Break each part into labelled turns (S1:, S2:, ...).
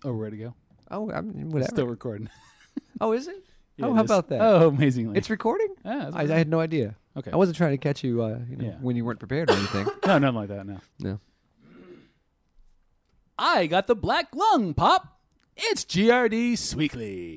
S1: Oh, ready to go.
S2: Oh, I mean, whatever.
S1: Still recording.
S2: Oh, is it?
S1: Yeah,
S2: oh,
S1: it
S2: how
S1: is.
S2: about that?
S1: Oh, amazingly.
S2: It's recording?
S1: Yeah,
S2: I had no idea.
S1: Okay.
S2: I wasn't trying to catch you,
S1: Yeah.
S2: when you weren't prepared or anything.
S1: No, nothing like that, no.
S2: No.
S1: I got the black lung, Pop. It's GRD's Weekly.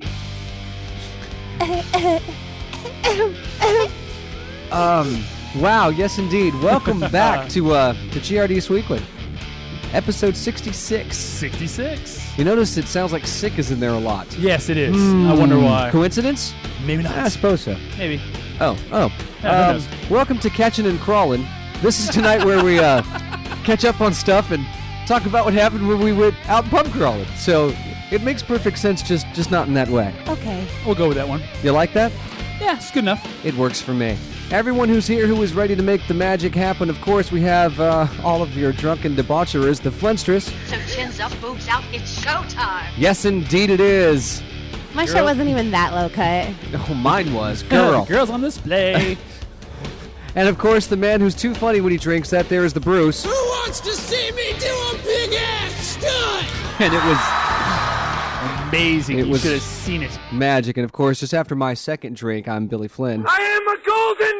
S2: Wow, yes indeed. Welcome back to GRD's Weekly. Episode 66.
S1: 66.
S2: You notice it sounds like sick is in there a lot.
S1: Yes, it is. I wonder why.
S2: Coincidence?
S1: Maybe not.
S2: I suppose so.
S1: Maybe.
S2: Oh.
S1: Yeah, who knows?
S2: Welcome to Catching and Crawling. This is tonight where we catch up on stuff and talk about what happened when we went out pub crawling. So it makes perfect sense, just not in that way.
S3: Okay.
S1: We'll go with that one.
S2: You like that?
S1: Yeah, it's good enough.
S2: It works for me. Everyone who's here who is ready to make the magic happen, of course, we have all of your drunken debaucherers, the Flintstress.
S4: So chins up, boobs out, it's showtime.
S2: Yes, indeed it is.
S3: My shirt wasn't even that low cut.
S2: Oh, mine was. Girl.
S1: Girls on display.
S2: And, of course, the man who's too funny when he drinks, that there is the Bruce.
S5: Who wants to see me do a big-ass stunt?
S2: And it was
S1: Amazing.
S2: It
S1: You
S2: was-
S1: should have seen it.
S2: magic. And, of course, just after my second drink, I'm Billy Flynn.
S5: I am a golden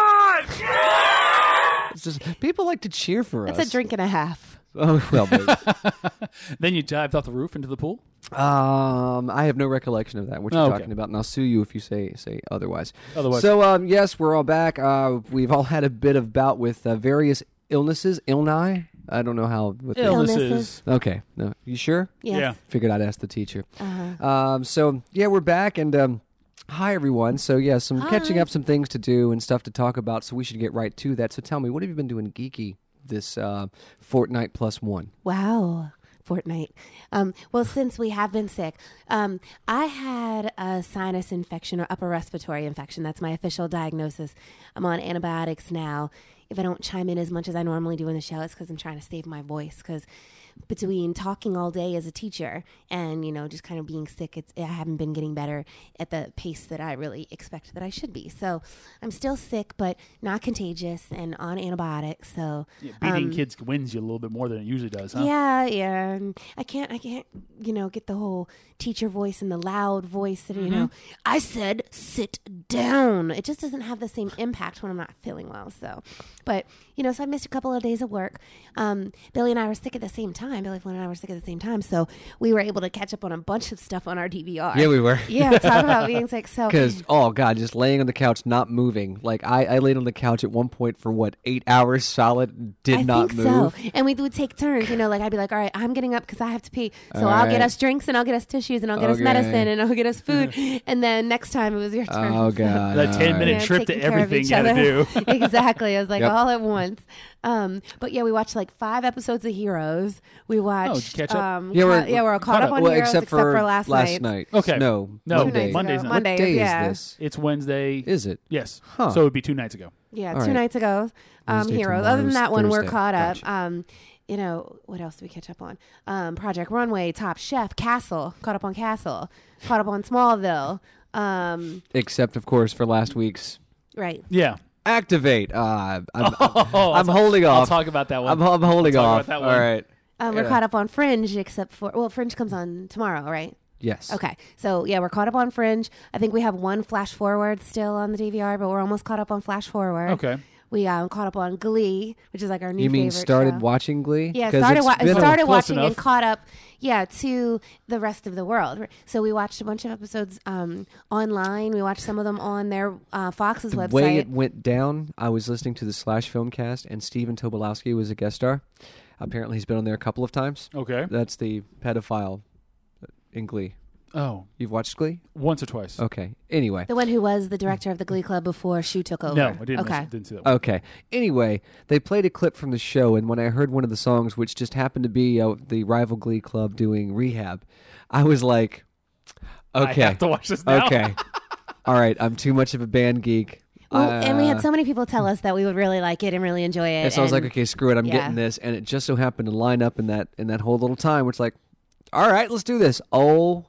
S5: god!
S2: It's just, people like to cheer for us.
S3: That's a drink and a half.
S2: Oh, well, baby.
S1: Then you dived off the roof into the pool?
S2: I have no recollection of that, what you're
S1: Oh, okay.
S2: talking about, and I'll sue you if you say otherwise.
S1: Otherwise.
S2: So, yes, we're all back. We've all had a bit of bout with various illnesses. Illni? I don't know how. With the-
S1: Illnesses.
S2: Okay. No. You sure?
S3: Yes.
S1: Yeah.
S2: Figured I'd ask the teacher.
S3: Uh-huh.
S2: So, yeah, we're back, and hi, everyone. So, yeah, some catching up, some things to do and stuff to talk about, so we should get right to that. So tell me, what have you been doing geeky this fortnight plus one?
S3: Wow. Fortnite. Well, since we have been sick, I had a sinus infection or upper respiratory infection. That's my official diagnosis. I'm on antibiotics now. If I don't chime in as much as I normally do in the show, it's because I'm trying to save my voice. Because between talking all day as a teacher and, just kind of being sick, I haven't been getting better at the pace that I really expect that I should be. So I'm still sick, but not contagious and on antibiotics. So
S1: Yeah, beating kids wins you a little bit more than it usually does, huh?
S3: yeah. And I can't, get the whole teacher voice and the loud voice that, I said, sit down. It just doesn't have the same impact when I'm not feeling well. So, but, so I missed a couple of days of work. Billy and I were sick at the same time. Billy Flynn and I were sick at the same time. So we were able to catch up on a bunch of stuff on our DVR.
S2: Yeah, we were.
S3: Yeah, talk about being sick. So,
S2: Because, oh, God, just laying on the couch, not moving. Like, I laid on the couch at one point for, 8 hours solid,
S3: I
S2: not
S3: think
S2: move.
S3: so. And we would take turns, like I'd be like, all right, I'm getting up because I have to pee. So
S2: All
S3: I'll get
S2: right.
S3: us drinks and I'll get us tissues and I'll get us
S2: Okay.
S3: medicine and I'll get us food. And then next time it was your turn.
S2: Oh, God.
S1: That 10-minute
S3: Yeah,
S1: trip to
S3: taking care of
S1: everything
S3: each
S1: you had to
S3: other.
S1: do.
S3: Exactly. I was like
S2: Yep.
S3: all at once. But yeah, we watched 5 episodes of Heroes. We watched.
S1: did you catch up?
S3: We're caught up on
S2: well,
S3: Heroes
S2: except for
S3: last night.
S1: Okay.
S2: No,
S1: No,
S2: Monday.
S1: Monday's
S3: ago.
S1: not.
S2: What
S3: Monday,
S2: day
S3: yeah.
S2: is this?
S1: It's Wednesday.
S2: Is it?
S1: Yes.
S2: Huh.
S1: So it would be 2 nights ago.
S3: Yeah,
S2: All
S3: 2
S2: right.
S3: nights ago.
S2: Wednesday,
S3: Heroes. Other than
S2: tomorrow's
S3: that one, we're
S2: Thursday.
S3: caught up.
S2: Gotcha.
S3: What else did we catch up on? Project Runway, Top Chef, Castle. Caught up on Castle. Caught up on Smallville.
S2: Except, of course, for last week's
S3: Right.
S1: Yeah.
S2: Activate. I'm
S1: Oh,
S2: holding off.
S1: I'll talk about that one.
S2: I'm holding
S1: I'll talk
S2: off.
S1: about that
S2: All
S1: one.
S2: right.
S3: We're
S2: Yeah.
S3: caught up on Fringe, except for Fringe comes on tomorrow, right?
S2: Yes.
S3: Okay, so yeah, we're caught up on Fringe. I think we have one Flash Forward still on the DVR, but we're almost caught up on Flash Forward.
S1: Okay.
S3: We caught up on Glee, which is our new.
S2: You mean
S3: favorite
S2: started
S3: show.
S2: watching Glee?
S3: Yeah,
S2: 'Cause
S3: started
S2: it's been a-
S3: started
S1: close
S3: watching
S1: enough.
S3: and caught up. Yeah, to the rest of the world. So we watched a bunch of episodes online. We watched some of them on their Fox's
S2: The
S3: website.
S2: way it went down, I was listening to the Slash Filmcast, and Steven Tobolowsky was a guest star. Apparently, he's been on there a couple of times.
S1: Okay.
S2: That's the pedophile in Glee.
S1: Oh,
S2: You've watched Glee?
S1: once or twice.
S2: Okay. Anyway.
S3: The one who was the director of the Glee Club before Shu took over.
S1: No, I didn't.
S3: Okay.
S1: Didn't see that one.
S2: Okay. Anyway, they played a clip from the show, and when I heard one of the songs, which just happened to be the rival Glee Club doing Rehab, I was like, okay.
S1: I have to watch this now.
S2: Okay. All right. I'm too much of a band geek.
S3: Well, and we had so many people tell us that we would really like it and really enjoy it.
S2: And so I was like,
S3: and-
S2: okay, screw it. I'm
S3: yeah.
S2: getting this. And it just so happened to line up in that whole little time where it's like, all right, let's do this. Oh,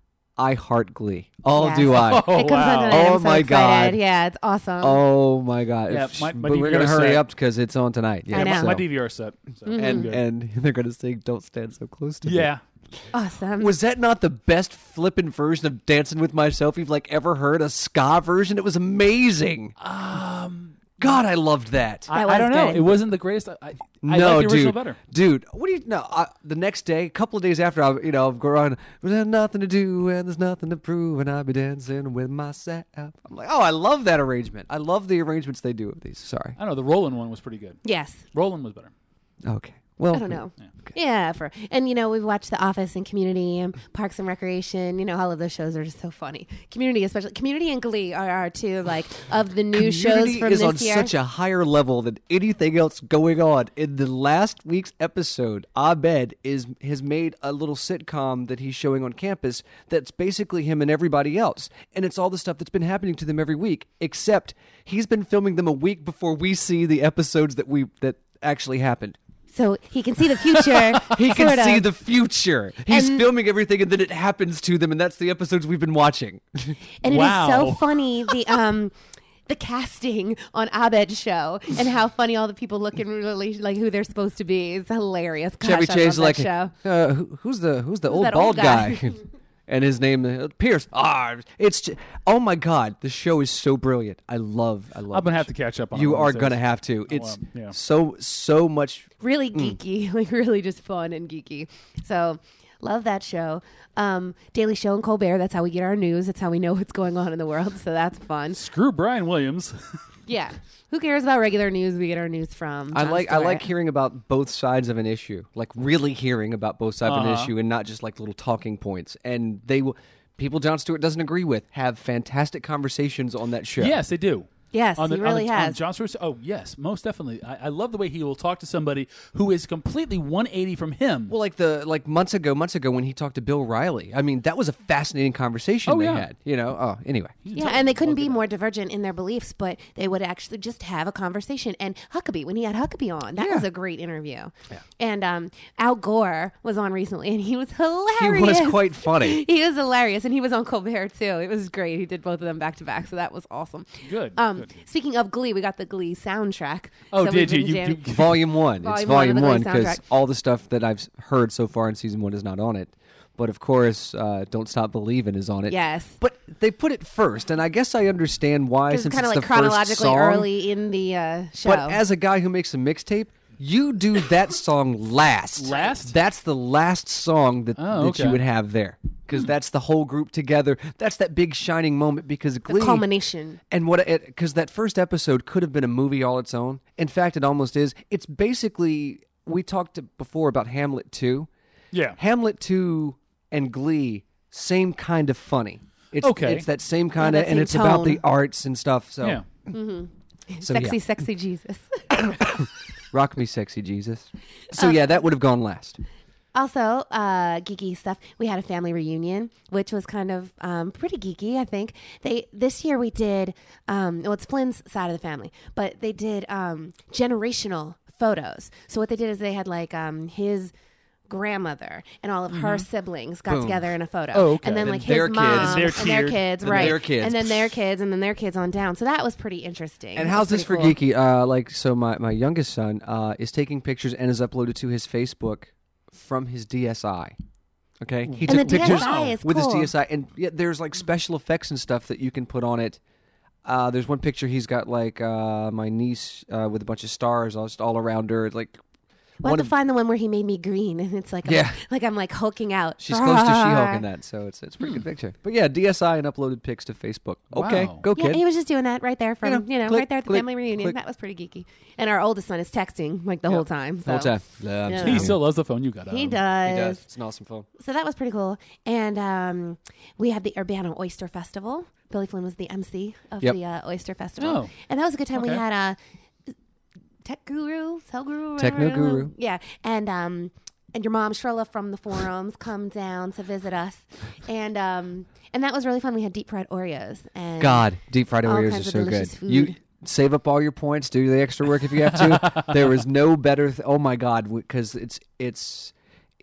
S2: I heart Glee. Oh,
S3: Yes.
S2: do I?
S1: Oh,
S3: It comes
S1: wow.
S3: on tonight.
S2: Oh,
S3: I'm so
S2: my
S3: excited.
S2: God.
S3: Yeah, it's awesome.
S2: Oh, my God.
S1: Yeah,
S2: If-
S1: my
S2: but we're
S1: DVR
S2: going to hurry
S1: set.
S2: up because it's on tonight. Yeah,
S3: I know.
S2: so-
S1: My DVR set. So
S3: Mm-hmm.
S2: And,
S1: good.
S2: and they're going to sing Don't Stand So Close to Me.
S1: yeah.
S3: Awesome.
S2: Was that not the best flippin' version of Dancing with Myself you've like ever heard? A ska version? It was amazing. God, I loved that.
S3: That
S1: I don't
S3: was
S1: know.
S3: good.
S1: It wasn't the greatest. I
S2: No,
S1: like the original
S2: dude.
S1: better.
S2: Dude, what do you know? The next day, a couple of days after, I'm going, there's nothing to do and there's nothing to prove, and I'll be dancing with myself. I'm like, oh, I love that arrangement. I love the arrangements they do of these. Sorry.
S1: I don't know. The Roland one was pretty good.
S3: Yes.
S1: Roland was better.
S2: Okay. Well,
S3: I don't know. Yeah, and we've watched The Office and Community and Parks and Recreation. All of those shows are just so funny. Community, especially Community and Glee, are two like of the new shows
S2: Community
S3: from
S2: is
S3: this
S2: on
S3: year.
S2: such a higher level than anything else going on. In the last week's episode, Abed has made a little sitcom that he's showing on campus that's basically him and everybody else. And it's all the stuff that's been happening to them every week, except he's been filming them a week before we see the episodes that actually happened.
S3: So he can see the future.
S2: He can
S3: sort of.
S2: see the future. He's
S3: And-
S2: filming everything, and then it happens to them, and that's the episodes we've been watching.
S3: And it is
S1: Wow.
S3: so funny the casting on Abed's show and how funny all the people look and really like who they're supposed to be. It's hilarious. Gosh,
S2: Chevy
S3: I
S2: Chase
S3: love
S2: like,
S3: that show.
S2: who's the old
S3: that
S2: bald
S3: old
S2: guy?
S3: guy?
S2: And his name Pierce. Oh my God, the show is so brilliant. I love.
S1: I'm gonna have to catch up on.
S2: You
S1: it one
S2: are
S1: of these
S2: gonna
S1: days.
S2: have to. It's
S1: yeah.
S2: so much.
S3: Really geeky, like really just fun and geeky. So love that show. Daily Show and Colbert. That's how we get our news. That's how we know what's going on in the world. So that's fun.
S1: Screw Brian Williams.
S3: Yeah. Who cares about regular news? We get our news from.
S2: I
S3: Jon
S2: like
S3: Stewart.
S2: hearing about both sides of an issue, like really hearing about both sides of an issue, and not just like little talking points. And they will. People Jon Stewart doesn't agree with have fantastic conversations on that show.
S1: Yes, they do.
S3: Yes, he really
S1: on
S3: has.
S1: Jon Stewart. Oh, yes, most definitely. I love the way he will talk to somebody who is completely 180 from him.
S2: Well, like months ago when he talked to Bill Riley. I mean, that was a fascinating conversation they
S1: yeah.
S2: had. Oh, anyway.
S3: Yeah, and they couldn't be more divergent in their beliefs, but they would actually just have a conversation. And Huckabee, when he had Huckabee on, that was a great interview. Yeah. And Al Gore was on recently, and he was hilarious.
S2: He was quite funny.
S3: He was hilarious, and he was on Colbert too. It was great. He did both of them back to back, so that was awesome.
S1: Good. Good.
S3: Speaking of Glee, we got the Glee soundtrack.
S1: Oh,
S3: so
S1: did
S3: we've
S1: you?
S3: been jamming-
S2: Volume 1. It's
S3: Volume
S2: Volume
S3: one
S2: 1
S3: of the Glee
S2: because
S3: soundtrack.
S2: all the stuff that I've heard so far in season 1 is not on it. But of course, Don't Stop Believin' is on it.
S3: Yes.
S2: But they put it first, and I guess I understand why.
S3: It's
S2: Since
S3: kind of
S2: it's
S3: like
S2: the first
S3: chronologically
S2: song.
S3: early in the show.
S2: But as a guy who makes a mixtape, you do that song last.
S1: Last?
S2: That's the last song that
S1: Oh,
S2: that
S1: okay.
S2: you would have there. Because that's the whole group together. That's that big shining moment because Glee.
S3: the culmination.
S2: And because that first episode could have been a movie all its own. In fact, it almost is. It's basically, we talked before about Hamlet 2.
S1: Yeah.
S2: Hamlet 2 and Glee, same kind of funny. It's,
S1: Okay.
S2: It's that same kind
S3: Yeah,
S2: of,
S3: that
S2: and
S3: same
S2: it's about the
S3: tone.
S2: arts and stuff. So,
S1: Yeah.
S2: so
S3: Sexy,
S2: yeah.
S3: sexy Jesus.
S2: Rock me, sexy Jesus. So yeah, that would have gone last.
S3: Also, geeky stuff. We had a family reunion, which was kind of pretty geeky, I think. This year we did, it's Flynn's side of the family, but they did generational photos. So what they did is they had like his grandmother and all of her siblings got
S2: Boom.
S3: together in a photo.
S1: Oh, okay.
S3: And then
S2: And
S3: like
S2: their
S3: his
S2: kids.
S3: mom
S1: And they're
S3: and their
S1: tiered.
S3: kids,
S2: And
S3: right.
S2: their kids.
S3: And then their kids and then their kids on down. So that was pretty interesting.
S2: And
S3: It
S2: how's
S3: was
S2: this for
S3: pretty cool.
S2: geeky? So my youngest son is taking pictures and is uploaded to his Facebook from his DSi. Okay, he
S3: And
S2: took
S3: the
S2: pictures
S3: DSi is
S2: with
S3: cool.
S2: his DSi, and yeah, there's like special effects and stuff that you can put on it. There's one picture he's got like my niece with a bunch of stars all around her. Like
S3: We'll have to find the one where he made me green, and it's like
S2: Yeah.
S3: I'm like hulking out.
S2: she's close to She-Hulk in that, so it's a pretty good picture. But yeah, DSi and uploaded pics to Facebook. Okay,
S1: Wow.
S2: go
S3: Yeah,
S2: kid.
S3: he was just doing that right there from,
S2: click,
S3: right there at the
S2: click,
S3: family reunion.
S2: click.
S3: That was pretty geeky. And our oldest son is texting like the whole time. So.
S2: Whole time.
S3: Yeah.
S1: He still loves the phone you got out.
S3: He
S1: of him.
S3: does.
S2: He does. It's an awesome phone.
S3: So that was pretty cool. And we had the Urbana Oyster Festival. Billy Flynn was the MC of
S2: Yep.
S3: the Oyster Festival.
S1: Oh.
S3: And that was a good time. We
S1: Okay.
S3: had a tech guru, cell guru,
S2: Techno
S3: whatever.
S2: guru.
S3: Yeah. And your mom Shrilla from the forums come down to visit us. And that was really fun. We had deep fried Oreos and
S2: God, deep fried
S3: all
S2: Oreos
S3: kinds
S2: are
S3: of
S2: so good.
S3: delicious food.
S2: You save up all your points, do the extra work if you have to. There is no better. Oh my God, because it's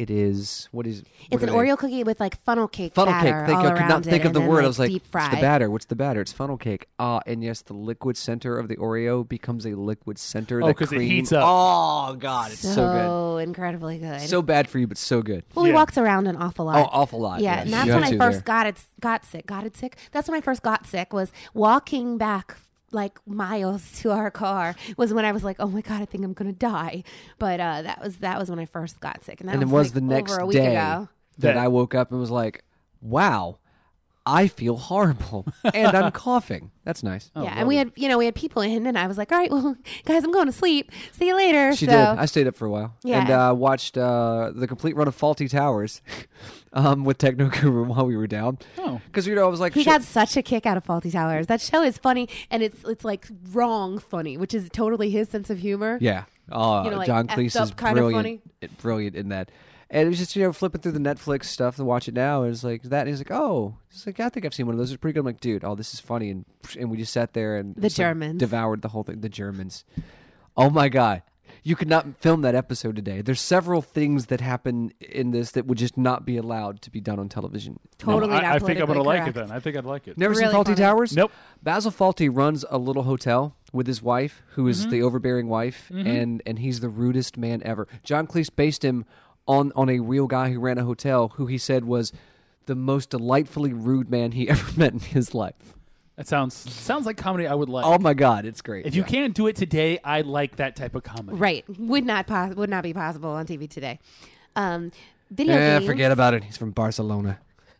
S2: It is what is?
S3: It's
S2: what
S3: an
S2: are they?
S3: Oreo cookie with like funnel cake
S2: Funnel
S3: batter
S2: cake.
S3: all
S2: I could not
S3: around
S2: think
S3: it,
S2: of the
S3: and then,
S2: word. I was like,
S3: deep
S2: what's the
S3: fried.
S2: batter? What's the batter? It's funnel cake. And yes, the liquid center of the Oreo becomes a liquid center.
S1: Oh,
S2: that
S1: 'cause it
S2: cream-
S1: heats up.
S2: Oh God, it's so
S3: So incredibly good.
S2: good. So bad for you, but so good.
S3: well, he
S1: Yeah.
S3: walks around an awful lot.
S2: Oh, awful lot.
S3: Yeah,
S2: yes.
S3: and that's
S2: You
S3: when
S2: have
S3: I
S2: to
S3: first
S2: there.
S3: got sick. That's when I first got sick. Was walking back like miles to our car was when I was like, oh my God, I think I'm gonna die. But that was when I first got sick, and that
S2: And it
S3: was
S2: was
S3: like
S2: the next
S3: over a week
S2: day
S3: ago.
S2: that
S1: That-
S2: I woke up and was like, wow, I feel horrible, and I'm coughing. That's nice.
S3: Yeah, and we had people in, and I was like, all right, well, guys, I'm going to sleep. See you later.
S2: She
S3: so,
S2: did. I stayed up for a while.
S3: Yeah.
S2: And watched the complete run of Faulty Towers with Techno Guru while we were down.
S1: Oh.
S2: Because, I was like...
S3: He
S2: shit.
S3: got such a kick out of Faulty Towers. That show is funny, and it's like wrong funny, which is totally his sense of humor.
S2: Yeah.
S3: Like,
S2: John
S3: effed
S2: Cleese
S3: up
S2: is
S3: kind of
S2: brilliant. Brilliant in that. And it was just, flipping through the Netflix stuff to watch it now. And it's like that. And he's like, oh. He's like, I think I've seen one of those. It's pretty good. I'm like, dude, this is funny. And we just sat there and
S3: The
S2: just, like,
S3: Germans.
S2: devoured the whole thing. The Germans. Oh, my God. You could not film that episode today. There's several things that happen in this that would just not be allowed to be done on television.
S3: Totally not
S1: I think I'm
S3: politically
S1: gonna like it
S3: correct.
S1: then. I think I'd like it.
S2: Never seen
S3: Really
S2: Faulty
S3: funny.
S2: Towers?
S1: Nope.
S2: Basil Fawlty runs a little hotel with his wife, who is the overbearing wife, and he's the rudest man ever. John Cleese based him on a real guy who ran a hotel, who he said was the most delightfully rude man he ever met in his life.
S1: That sounds like comedy I would like.
S2: Oh my God, it's great.
S1: If you can't do it today, I like that type of comedy.
S3: Right. Would not be possible on TV today. Video games.
S2: forget about it. He's from Barcelona.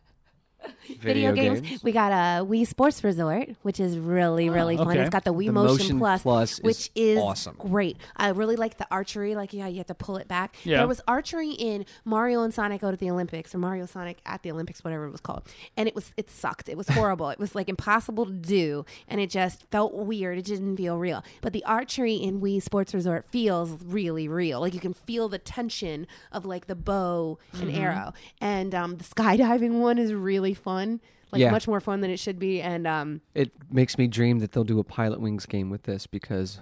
S3: Video games. We got a Wii Sports Resort, which is really, really fun.
S1: okay.
S3: It's got the Wii
S2: The
S3: Motion
S2: Motion Plus is
S3: which is
S2: awesome.
S3: great. I really like the archery. Like, you have to pull it back.
S1: Yeah.
S3: There was archery in Mario and Sonic Go to the Olympics, or Mario Sonic at the Olympics, whatever it was called. And it sucked. It was horrible. It was like impossible to do, and it just felt weird. It didn't feel real. But the archery in Wii Sports Resort feels really real. Like, you can feel the tension of like the bow and arrow. And the skydiving one is really fun. Like,
S2: Yeah.
S3: much more fun than it should be. And
S2: It makes me dream that they'll do a Pilot Wings game with this because.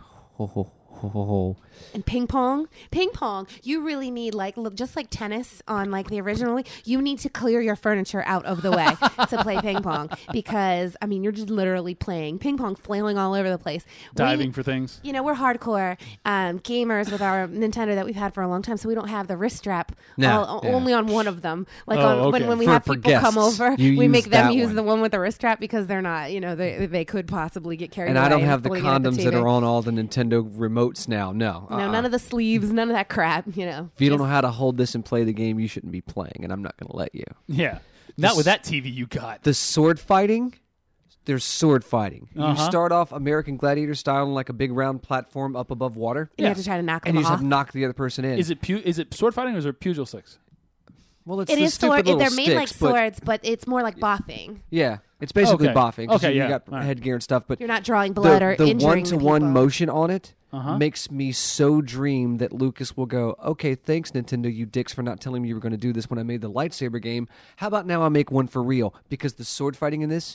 S3: and ping pong, you really need, like, just like tennis on like the original, you need to clear your furniture out of the way to play ping pong, because I mean, you're just literally playing ping pong, flailing all over the place,
S1: Diving for things.
S3: We're hardcore gamers with our Nintendo that we've had for a long time, so we don't have the wrist strap
S2: No, yeah.
S3: only on one of them. Like,
S1: Oh, okay.
S3: when we
S2: For
S3: have people come
S2: guests,
S3: over,
S2: you
S3: we
S2: use
S3: make them
S2: that
S3: use
S2: one.
S3: the one with the wrist strap, because they're not, they could possibly get carried
S2: And
S3: away.
S2: I don't have the
S3: pulling it at
S2: condoms that
S3: TV.
S2: are on all the Nintendo remotes now. No.
S3: No, none of the sleeves, none of that crap.
S2: If you don't know how to hold this and play the game, you shouldn't be playing, and I'm not going to let you.
S1: Yeah. Not with that TV you got.
S2: The sword fighting, there's sword fighting. You
S1: Uh-huh.
S2: start off American Gladiator style on like a big round platform up above water,
S3: You have to try to knock
S2: and
S3: them
S2: you just
S3: off.
S2: have to knock the other person in.
S1: Is it sword fighting or is it pugil sticks?
S2: Well, it's
S3: It
S2: the
S3: is
S2: stupid
S3: sword.
S2: little
S3: They're made like
S2: sticks, but-
S3: swords, but it's more like boffing.
S2: Yeah, it's basically
S1: Okay.
S2: boffing. 'Cause
S1: Okay,
S2: you
S1: yeah.
S2: got
S1: All right.
S2: headgear and stuff, but
S3: You're not drawing blood or
S2: the
S3: injuring the
S2: one-to-one
S3: people.
S2: motion on it
S1: Uh-huh.
S2: makes me so dream that Lucas will go, okay, thanks, Nintendo, you dicks, for not telling me you were going to do this when I made the lightsaber game. How about now I make one for real? Because the sword fighting in this,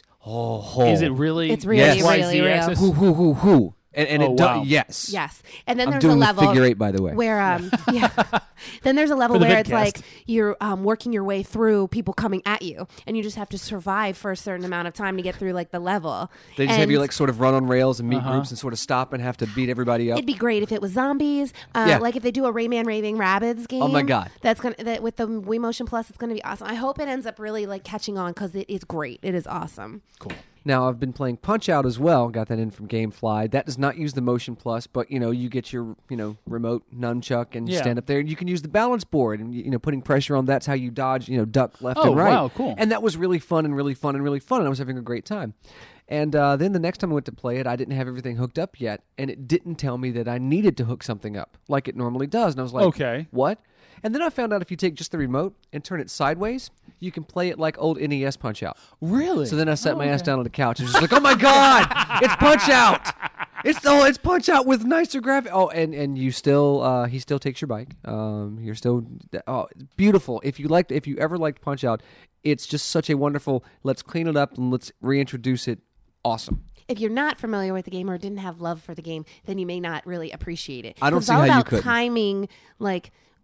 S1: Is it really?
S3: It's really,
S2: Yes.
S3: really real.
S1: axis?
S2: Who. And
S1: Oh,
S2: it
S1: wow.
S2: yes.
S3: Yes, and then
S2: I'm
S3: there's
S2: doing
S3: a
S2: the
S3: level
S2: figure eight, by the way.
S3: where yeah. Then there's a level
S1: For the
S3: where it's
S1: vidcast.
S3: like you're working your way through people coming at you, and you just have to survive for a certain amount of time to get through like the level.
S2: They just have
S3: And
S2: you like sort of run on rails and meet groups and sort of stop and have to beat everybody up.
S3: It'd be great if it was zombies.
S2: Yeah.
S3: Like if they do a Rayman Raving Rabbids game.
S2: Oh my God.
S3: That's that with the Wii Motion Plus, it's gonna be awesome. I hope it ends up really like catching on, because it is great. It is awesome.
S1: Cool.
S2: Now, I've been playing Punch-Out as well. Got that in from GameFly. That does not use the Motion Plus, but, you get your, remote nunchuck and you
S1: Yeah.
S2: stand up there. And you can use the balance board and, putting pressure on. That's how you dodge, duck left
S1: Oh,
S2: and right.
S1: wow, cool.
S2: And that was really fun and really fun and really fun. And I was having a great time. And then the next time I went to play it, I didn't have everything hooked up yet. And it didn't tell me that I needed to hook something up like it normally does. And I was like,
S1: Okay.
S2: what? And then I found out if you take just the remote and turn it sideways, you can play it like old NES Punch-Out.
S1: Really?
S2: So then I sat my ass down on the couch and was just like, "Oh my God, it's Punch Out! It's Punch Out with nicer graphics." Oh, and you still he still takes your bike. You're still beautiful. If you ever liked Punch Out, it's just such a wonderful. Let's clean it up and let's reintroduce it. Awesome.
S3: If you're not familiar with the game or didn't have love for the game, then you may not really appreciate it.
S2: I don't
S3: 'Cause
S2: see
S3: it's all
S2: how you
S3: about
S2: couldn't.
S3: timing, like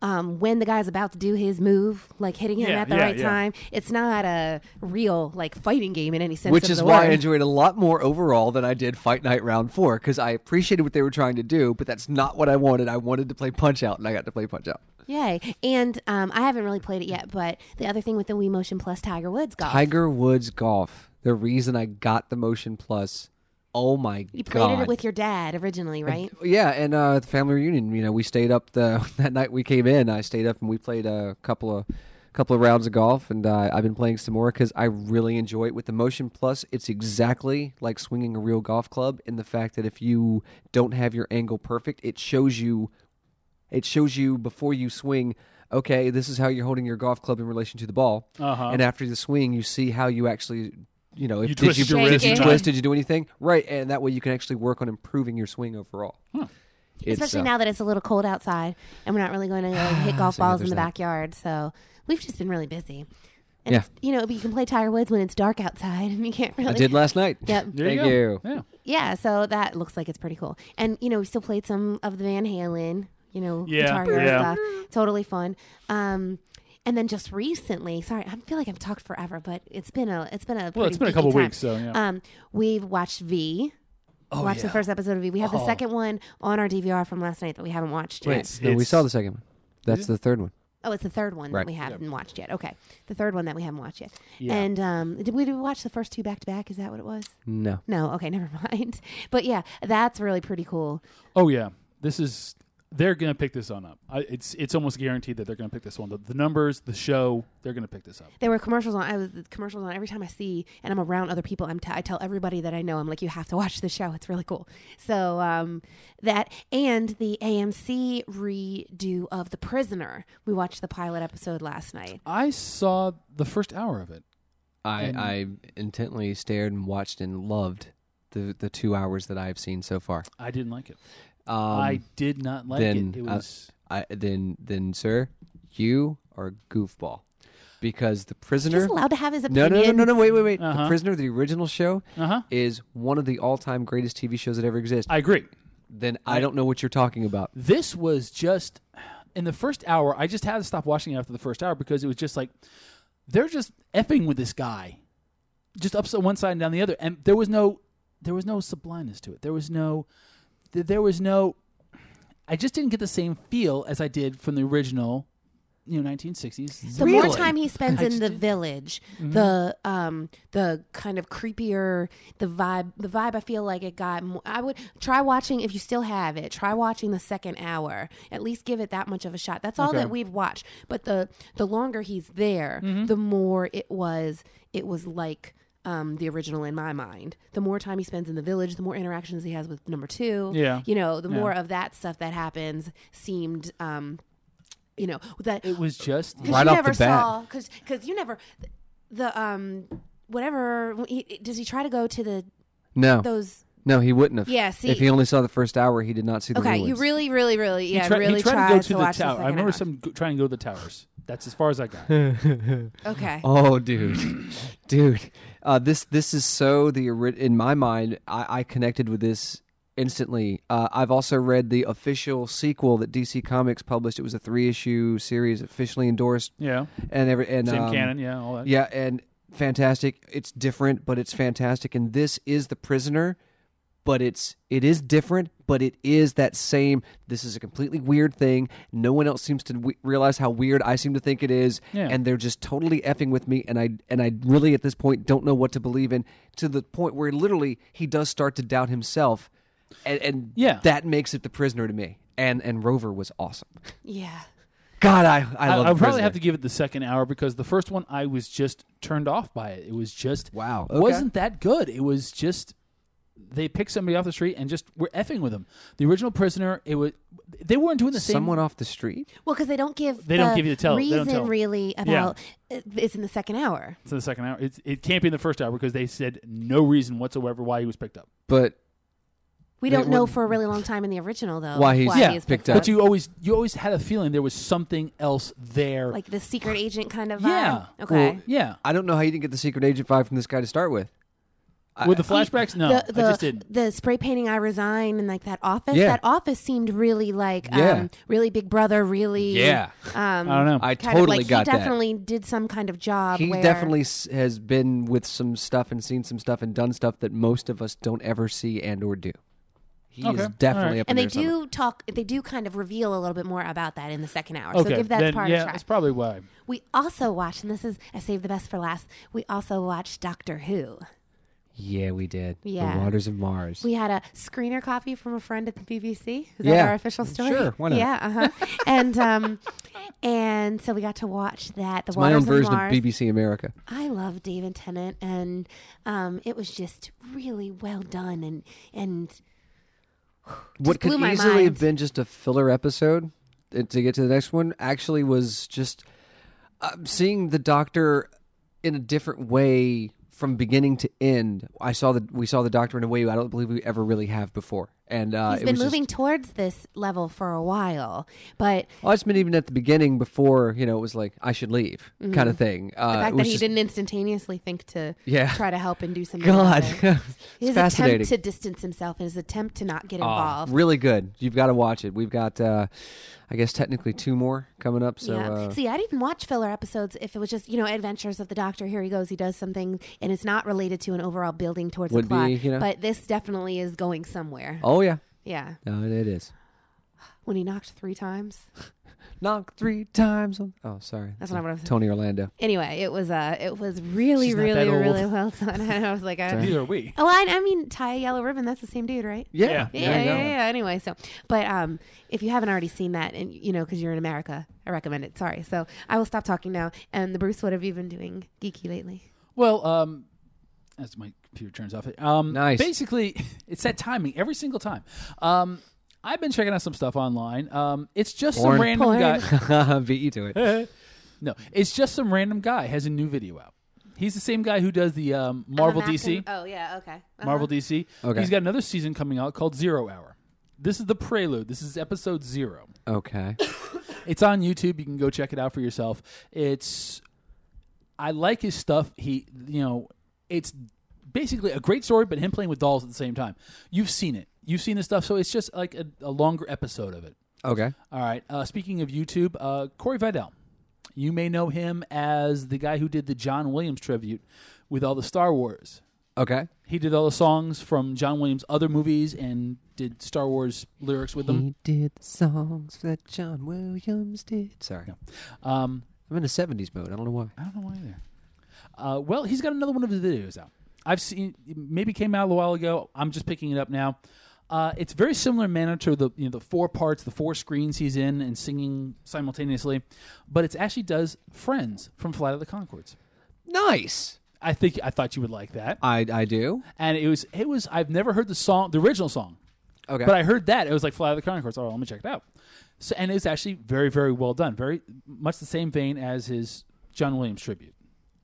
S3: when the guy's about to do his move, like hitting him at the right time. It's not a real like fighting game in any sense.
S2: Which
S3: of
S2: is
S3: the
S2: why
S3: word.
S2: I enjoyed it a lot more overall than I did Fight Night Round 4, because I appreciated what they were trying to do, but that's not what I wanted. I wanted to play Punch-Out, and I got to play Punch-Out.
S3: Yay. And I haven't really played it yet, but the other thing with the Wii Motion Plus, Tiger Woods Golf.
S2: Tiger Woods Golf. The reason I got the Motion Plus, oh my God.
S3: You played it with your dad originally, right?
S2: Yeah, and the family reunion, we stayed up that night we came in. I stayed up and we played a couple of rounds of golf, and I've been playing some more because I really enjoy it. With the Motion Plus, it's exactly like swinging a real golf club in the fact that if you don't have your angle perfect, it shows you before you swing, okay, this is how you're holding your golf club in relation to the ball. And after the swing, you see how you actually,
S1: You
S2: did you
S1: twisted your wrist
S2: did you
S1: in
S2: twist,
S1: time.
S2: did you do anything? Right, and that way you can actually work on improving your swing overall.
S3: Especially now that it's a little cold outside and we're not really going to hit golf
S2: So, yeah,
S3: balls in
S2: there's
S3: the
S2: that.
S3: backyard. So we've just been really busy. And
S2: Yeah.
S3: you can play Tiger Woods when it's dark outside and you can't really.
S2: I did last night.
S3: Yep.
S1: There
S2: Thank
S1: you
S2: you.
S1: go. Yeah.
S3: Yeah, so that looks like it's pretty cool. And, we still played some of the Van Halen,
S1: Yeah,
S3: Guitar Hero
S1: yeah.
S3: stuff. Totally fun. And then just recently, sorry, I feel like I've talked forever, but it's been a
S1: Well, it's been a
S3: geeky
S1: couple
S3: time.
S1: weeks, so yeah.
S3: We've watched V. Watched the first episode of V. We have the second one on our DVR from last night that we haven't watched yet.
S2: No, we saw the second one. That's the third one.
S3: Oh, it's the third one
S2: Right.
S3: that we haven't watched yet. Okay, the third one that we haven't watched yet.
S1: Yeah.
S3: And did we watch the first two back to back? Is that what it was?
S2: No.
S3: No. Okay, never mind. But yeah, that's really pretty cool.
S1: Oh yeah, they're gonna pick this one up. It's almost guaranteed that they're gonna pick this one. The numbers, the show, they're gonna pick this up.
S3: There were commercials on. Commercials on every time I see, and I'm around other people. I tell everybody that I know. I'm like, you have to watch the show. It's really cool. So that and the AMC redo of The Prisoner. We watched the pilot episode last night.
S1: I saw the first hour of it.
S2: I intently stared and watched and loved the 2 hours that I've seen so far.
S1: I didn't like it. I did not like
S2: then,
S1: it. It was
S2: then, sir, you are a goofball, because The Prisoner.
S3: He's allowed to have his
S2: No,
S3: opinion.
S2: no, wait.
S1: Uh-huh.
S2: The Prisoner, the original show,
S1: Uh-huh.
S2: is one of the all-time greatest TV shows that ever exist.
S1: I agree.
S2: Then I don't know what you're talking about.
S1: This was just in the first hour. I just had to stop watching it after the first hour because it was just like they're just effing with this guy, just upside one side and down the other, and there was no sublimeness to it. There was no. I just didn't get the same feel as I did from the original, 1960s.
S3: The more time he spends in the village,
S1: Mm-hmm.
S3: the kind of creepier the vibe. I feel like it got. I would try watching, if you still have it. Try watching the second hour. At least give it that much of a shot. That's all
S1: Okay.
S3: that we've watched. But the longer he's there,
S1: Mm-hmm.
S3: the more it was like. The original in my mind. The more time he spends in the village, the more interactions he has with number two.
S1: Yeah.
S3: The more of that stuff that happens seemed. That
S1: It was just
S2: Right off the bat.
S3: because you never whatever does he try to go to the
S2: No,
S3: those
S2: no, he wouldn't have.
S3: Yeah, see-
S2: if he only saw the first hour, he did not see the
S3: okay
S2: ruins.
S3: you really really
S1: he
S3: yeah
S1: tried,
S3: really
S1: he tried
S3: tried
S1: to go to the
S3: watch the
S1: tower. I
S3: second
S1: remember
S3: half.
S1: trying to go to the towers. That's as far as I got.
S3: Okay
S2: Oh, dude. This is so in my mind. I connected with this instantly. I've also read the official sequel that DC Comics published. It was a 3-issue series, officially endorsed,
S1: Yeah,
S2: and
S1: same canon. Yeah, all that.
S2: Yeah, and fantastic. It's different, but it's fantastic. And this is The Prisoner, but it is different, but it is that same. This is a completely weird thing. No one else seems to realize how weird I seem to think it is,
S1: Yeah.
S2: and they're just totally effing with me. And I really at this point don't know what to believe in, to the point where literally he does start to doubt himself, and
S1: Yeah.
S2: that makes it The Prisoner to me. And Rover was awesome.
S3: yeah
S2: God, I love
S1: I
S2: The
S1: would probably
S2: Prisoner.
S1: have to give it the second hour because the first one I was just turned off by it. It was just
S2: Wow. Okay.
S1: wasn't that good. It was just they picked somebody off the street and just were effing with them. The original Prisoner, they weren't doing the same.
S2: Someone off the street.
S3: well because they don't give
S1: They don't give you the tell. They don't
S3: reason
S1: tell.
S3: really about it's in the second hour.
S1: So the second hour, it can't be in the first hour because they said no reason whatsoever why he was picked up.
S2: But
S3: We
S2: They
S3: don't know
S2: would-
S3: for a really long time in the original though
S2: Why he's
S3: he is
S2: picked
S3: up.
S1: But you always had a feeling there was something else there.
S3: like the secret agent kind of vibe.
S1: Yeah.
S3: Okay
S2: Well,
S1: yeah.
S2: I don't know how you didn't get the secret agent vibe from this guy to start with.
S1: With the flashbacks? No, I just didn't.
S3: The spray painting I Resign and like that office.
S2: Yeah.
S3: That office seemed really like
S2: Yeah.
S3: really Big Brother, really
S2: Yeah.
S1: I don't know.
S2: I
S3: kind of
S2: totally
S3: like
S2: got
S3: he
S2: that.
S3: definitely did some kind of job.
S2: He
S3: where,
S2: definitely has been with some stuff and seen some stuff and done stuff that most of us don't ever see and or do. He
S1: Okay.
S2: is definitely
S1: All right.
S2: up
S3: and
S2: in
S3: they
S2: there somewhere.
S3: they do kind of reveal a little bit more about that in the second hour.
S1: Okay,
S3: So give that
S1: then,
S3: part
S1: yeah,
S3: a try.
S1: that's probably why.
S3: We also watched, and this is I saved the best for last. We also watched Doctor Who.
S2: Yeah, we did.
S3: Yeah.
S2: The Waters of Mars.
S3: We had a screener copy from a friend at the BBC. Is
S2: Yeah.
S3: that our official story?
S2: Sure, why not?
S3: Yeah, and so we got to watch that. The
S2: It's my
S3: Waters
S2: own version
S3: of
S2: of
S3: Mars.
S2: BBC America.
S3: I love David Tennant, and it was just really well done, and
S2: What
S3: blew
S2: could
S3: my
S2: easily
S3: mind.
S2: have been just a filler episode to get to the next one actually was just seeing the Doctor in a different way from beginning to end. We saw the Doctor in a way I don't believe we ever really have before, and
S3: he's
S2: it
S3: been
S2: was
S3: moving towards this level for a while. But
S2: Well, it's been even at the beginning before it was like I should leave kind of thing.
S3: the fact that he didn't instantaneously think to
S2: Yeah.
S3: try to help and do something.
S2: God,
S3: about it.
S2: it's
S3: His
S2: fascinating.
S3: attempt to distance himself and his attempt to not get involved.
S2: Really good. You've got to watch it. We've got, I guess, technically 2 more coming up. So
S3: Yeah. See, I'd even watch filler episodes if it was just, Adventures of the Doctor. Here he goes. He does something, and it's not related to an overall building towards
S2: Would
S3: the plot.
S2: be,
S3: But this definitely is going somewhere.
S2: oh yeah,
S3: Yeah.
S2: no, it is.
S3: When he knocked 3 times.
S2: Knock 3 times on. Oh, sorry.
S3: That's not what I was-
S2: Tony Orlando.
S3: Anyway, it was really,
S1: She's not
S3: really,
S1: that old.
S3: really well done. And I was like,
S1: Neither are we.
S3: oh, I mean, tie a yellow ribbon. That's the same dude, right?
S1: Yeah.
S3: Yeah. Anyway, so, but if you haven't already seen that, and because you're in America, I recommend it. Sorry. So I will stop talking now. And the Bruce, what have you been doing geeky lately?
S1: Well, as my computer turns off.
S2: Nice.
S1: Basically, it's that timing every single time. I've been checking out some stuff online. It's just
S2: Porn.
S1: some random guy.
S2: Beat you to it.
S1: No, it's just some random guy has a new video out. He's the same guy who does the Marvel DC.
S3: Oh, yeah. Okay. Uh-huh.
S1: Marvel DC.
S2: Okay.
S1: He's got another season coming out called 0 Hour. This is the prelude. This is episode 0.
S2: Okay.
S1: It's on YouTube. You can go check it out for yourself. I like his stuff. It's basically a great story, but him playing with dolls at the same time. You've seen it. You've seen this stuff, so it's just like a longer episode of it.
S2: Okay.
S1: All right. Speaking of YouTube, Corey Vidal. You may know him as the guy who did the John Williams tribute with all the Star Wars.
S2: Okay.
S1: He did all the songs from John Williams' other movies and did Star Wars lyrics with them.
S2: He did the songs that John Williams did. Sorry. I'm in a 70s mode. I don't know why.
S1: I don't know why either. Well, he's got another one of his videos out. I've seen, maybe came out a while ago. I'm just picking it up now. It's very similar in manner to the 4 parts, the 4 screens he's in and singing simultaneously, but it actually does Friends from Flight of the Conchords.
S2: Nice.
S1: I thought you would like that.
S2: I do.
S1: And it was I've never heard the original song.
S2: Okay.
S1: But I heard that. It was like Flight of the Conchords. Oh, let me check it out. So, and it's actually very, very well done. Very much the same vein as his John Williams tribute.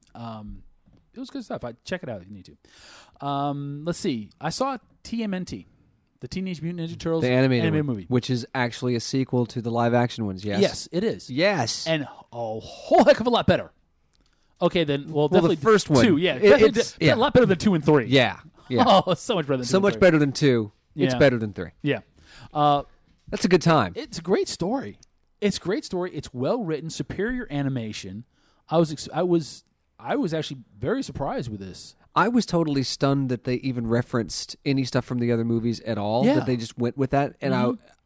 S1: It was good stuff. Check it out if you need to. Let's see. I saw TMNT, the Teenage Mutant Ninja Turtles
S2: the animated
S1: movie.
S2: which is actually a sequel to the live action ones. Yes.
S1: Yes, it is.
S2: Yes.
S1: And a whole heck of a lot better. Okay, then. Well,
S2: the
S1: definitely
S2: first one.
S1: 2. Yeah,
S2: It's
S1: a lot better than 2 and 3.
S2: yeah. Yeah.
S1: Oh, so much better than 2
S2: so
S1: and
S2: much
S1: 3.
S2: better than 2. It's
S1: Yeah.
S2: better than 3.
S1: Yeah.
S2: That's a good time.
S1: It's a great story. It's a great story. It's well written, superior animation. I was actually very surprised with this.
S2: I was totally stunned that they even referenced any stuff from the other movies at all.
S1: Yeah.
S2: That they just went with that, and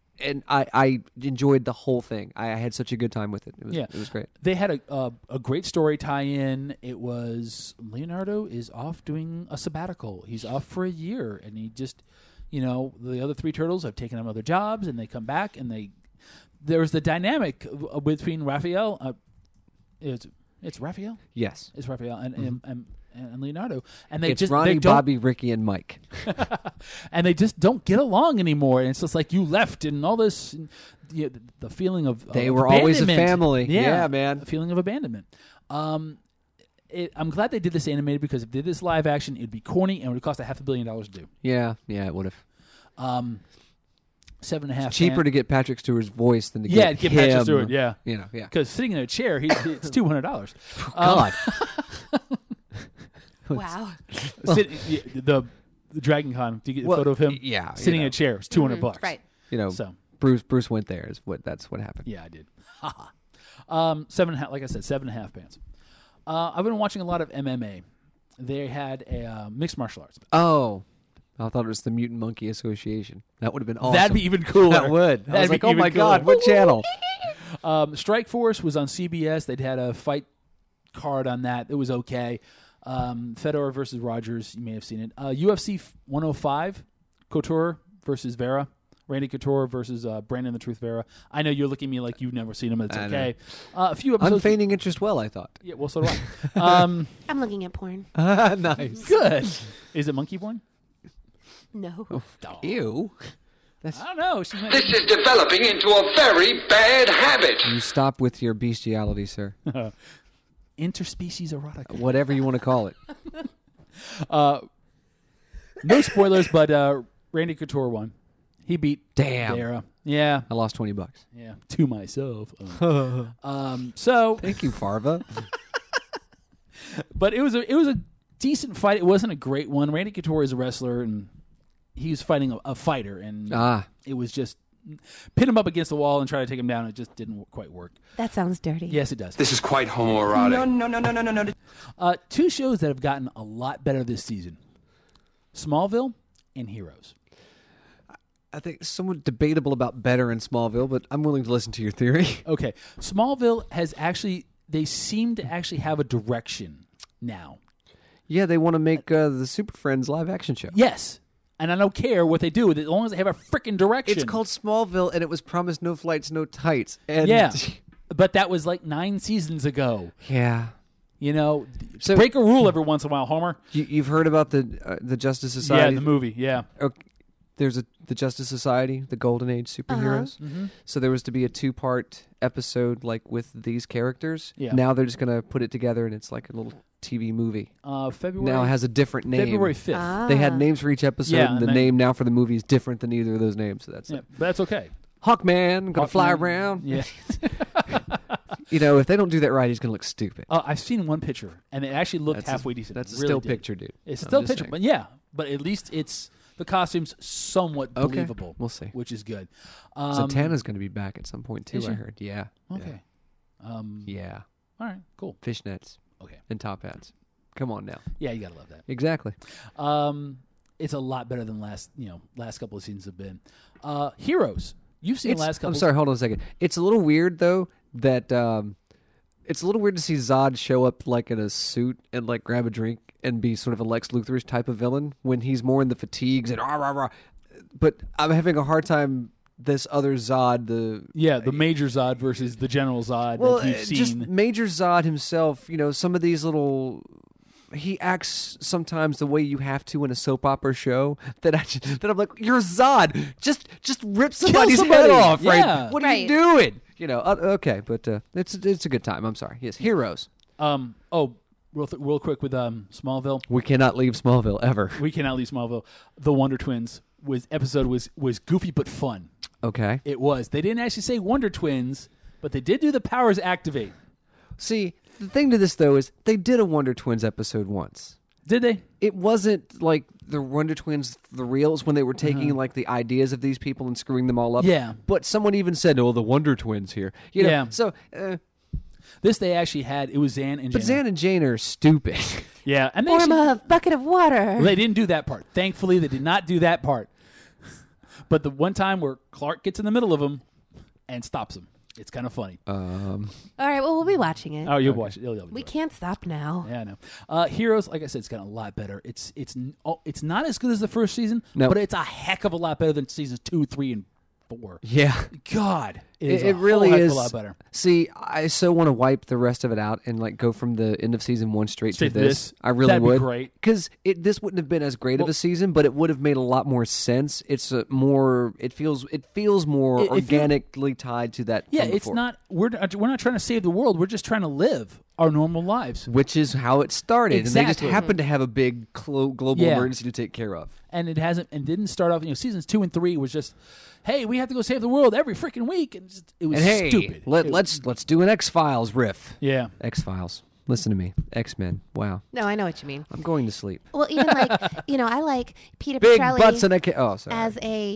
S2: I enjoyed the whole thing. I had such a good time with it. It was great.
S1: They had a great story tie-in. It was Leonardo is off doing a sabbatical. He's off for a year, and he just, the other 3 turtles have taken on other jobs, and they come back, and there's the dynamic between Raphael. It's Raphael.
S2: Yes.
S1: It's Raphael and Leonardo, and
S2: It's Ronnie, Bobby, Ricky, and Mike.
S1: and they just don't get along anymore. And it's just like you left and all this, and, the feeling of
S2: They were always a
S1: abandonment.
S2: family.
S1: Yeah,
S2: man.
S1: The feeling of abandonment. I'm glad they did this animated because if they did this live action, it'd be corny and it would cost $500 million to do.
S2: Yeah, it would have.
S1: 7.5.
S2: Cheaper to get Patrick Stewart's voice than to
S1: get
S2: him.
S1: Patrick Stewart. Yeah,
S2: Yeah.
S1: because sitting in a chair, it's $200.
S2: God.
S3: Wow.
S1: the Dragon Con. Do you get a photo of him?
S2: Yeah,
S1: sitting in a chair. It's $200.
S3: Right.
S1: So
S2: Bruce went there. That's what happened.
S1: yeah, I did. 7.5. Like I said, 7.5 bands. I've been watching a lot of MMA. They had a mixed martial arts.
S2: Oh, I thought it was the Mutant Monkey Association. That would have been awesome.
S1: That'd be even cooler.
S2: That would. I was
S1: That'd
S2: like,
S1: be
S2: oh
S1: even
S2: my God,
S1: cooler.
S2: what channel?
S1: Strike Force was on CBS. They'd had a fight card on that. It was okay. Fedor versus Rogers. You may have seen it. UFC 105. Couture versus Vera. Randy Couture versus Brandon the Truth Vera. I know you're looking at me like you've never seen him. It's okay. A few episodes.
S2: I'm feigning interest I thought.
S1: Yeah, well, so do I.
S3: I'm looking at porn.
S2: Nice.
S1: Good. Is it monkey porn?
S3: No.
S2: Ew.
S1: I don't know. She might
S5: This is developing into a very bad habit.
S2: You stop with your bestiality, sir.
S1: interspecies erotica.
S2: Whatever you want to call it.
S1: No spoilers, but Randy Couture won. He beat
S2: Damn.
S1: Vera. Yeah.
S2: I lost $20.
S1: Yeah. To myself. So,
S2: Thank you, Farva.
S1: but it was a decent fight. It wasn't a great one. Randy Couture is a wrestler, and he's fighting a fighter, and it was just pin him up against the wall and try to take him down. It just didn't quite work.
S3: That sounds dirty.
S1: Yes, it does.
S6: This is quite homoerotic.
S1: No. Two shows that have gotten a lot better this season: Smallville and Heroes.
S2: I think it's somewhat debatable about better in Smallville, but I'm willing to listen to your theory.
S1: Okay, Smallville has actually. They seem to actually have a direction now.
S2: Yeah, they want to make the Super Friends live action show.
S1: Yes. And I don't care what they do with it as long as they have a freaking direction.
S2: It's called Smallville, and it was promised no flights, no tights. And
S1: Yeah. But that was like 9 seasons ago.
S2: Yeah.
S1: You know,
S2: So-
S1: break a rule every once in a while, Homer.
S2: You've heard about the Justice Society?
S1: Yeah, the movie, yeah.
S2: Okay. There's the Justice Society, the Golden Age superheroes.
S1: Mm-hmm.
S2: So there was to be a 2-part episode like with these characters.
S1: Yeah.
S2: Now they're just going to put it together, and it's like a little TV movie.
S1: February.
S2: Now it has a different name.
S1: February 5th.
S2: They had names for each episode,
S1: Yeah,
S2: and
S1: and
S2: the
S1: then-
S2: name now for the movie is different than either of those names. So that's
S1: Yeah,
S2: it.
S1: but that's okay.
S2: Hawkman, gonna fly
S1: Hawkman,
S2: around.
S1: Yeah.
S2: You know, if they don't do that right, he's gonna look stupid.
S1: I've seen one picture, and it actually looked halfway decent.
S2: That's a
S1: Really
S2: still
S1: did.
S2: picture, dude.
S1: It's a
S2: I'm
S1: still
S2: just
S1: picture,
S2: saying.
S1: but yeah. But at least it's the costume's somewhat
S2: Okay,
S1: believable.
S2: we'll see.
S1: Which is good.
S2: Zatanna's going to be back at some point too.
S1: is
S2: I
S1: she?
S2: heard. Yeah.
S1: Okay.
S2: Yeah.
S1: All right. Cool.
S2: Fishnets
S1: Okay.
S2: and top hats. Come on now.
S1: Yeah, you gotta love that.
S2: Exactly.
S1: It's a lot better than last couple of seasons have been. Heroes. You've seen the last couple.
S2: I'm sorry. Hold on a second. It's a little weird though that it's a little weird to see Zod show up like in a suit and like grab a drink and be sort of a Lex Luthor-ish type of villain when he's more in the fatigues and rah, rah, rah. But I'm having a hard time. This other Zod, the
S1: Major Zod versus the General Zod that you've seen.
S2: just Major Zod himself. You know, some of these little. He acts sometimes the way you have to in a soap opera show. That I'm like, you're Zod. Just rip somebody's
S1: somebody.
S2: head off, right?
S1: Yeah.
S2: What are you doing? You know, okay, but it's a good time. I'm sorry. Yes, Heroes.
S1: Real quick with Smallville.
S2: We cannot leave Smallville ever.
S1: We cannot leave Smallville. The Wonder Twins episode was goofy but fun.
S2: Okay.
S1: It was. They didn't actually say Wonder Twins, but they did do the powers activate.
S2: See, the thing to this though is they did a Wonder Twins episode once.
S1: Did they?
S2: It wasn't like the Wonder Twins, the reals, when they were taking like the ideas of these people and screwing them all up.
S1: Yeah.
S2: But someone even said, "Oh, the Wonder Twins here." You know,
S1: Yeah.
S2: So,
S1: This they actually had. It was Zan and
S2: but
S1: Jana.
S2: Zan and Jane are stupid.
S1: Yeah, and they
S3: Form
S1: actually,
S3: a bucket of water.
S1: they didn't do that part. Thankfully, they did not do that part. But the one time where Clark gets in the middle of them and stops them, it's kind of funny.
S3: All right, well, we'll be watching it.
S1: Oh, you'll watch it. You'll
S3: We can't stop now.
S1: Yeah, I know. Heroes, like I said, it's gotten a lot better. It's not as good as the first season,
S2: No.
S1: but it's a heck of a lot better than seasons 2, 3, and 4.
S2: Yeah.
S1: God, it is
S2: It
S1: a
S2: really
S1: whole heck
S2: is
S1: of a lot better.
S2: See, I so want to wipe the rest of it out and like go from the end of season 1 straight
S1: Straight
S2: to
S1: to
S2: this.
S1: this.
S2: I really
S1: That'd be
S2: would.
S1: great.
S2: Because this wouldn't have been as great of a season, but it would have made a lot more sense. It's more. It feels more
S1: It feels-
S2: organically tied to that.
S1: Yeah,
S2: from
S1: it's
S2: before.
S1: not. We're not trying to save the world. We're just trying to live our normal lives.
S2: Which is how it started, and they just
S1: Exactly.
S2: happened to have a big global
S1: Yeah.
S2: emergency to take care of.
S1: And it hasn't, and didn't start off. Seasons 2 and 3 was just, hey, we have to go save the world every freaking week, and it was
S2: And hey,
S1: stupid.
S2: let's do an X-Files riff.
S1: Yeah.
S2: X-Files. Listen to me. X-Men. Wow.
S3: No, I know what you mean.
S2: I'm going to sleep.
S3: Well, even like, I like Peter
S2: Big
S3: Petrelli
S2: butts and sorry.
S3: as a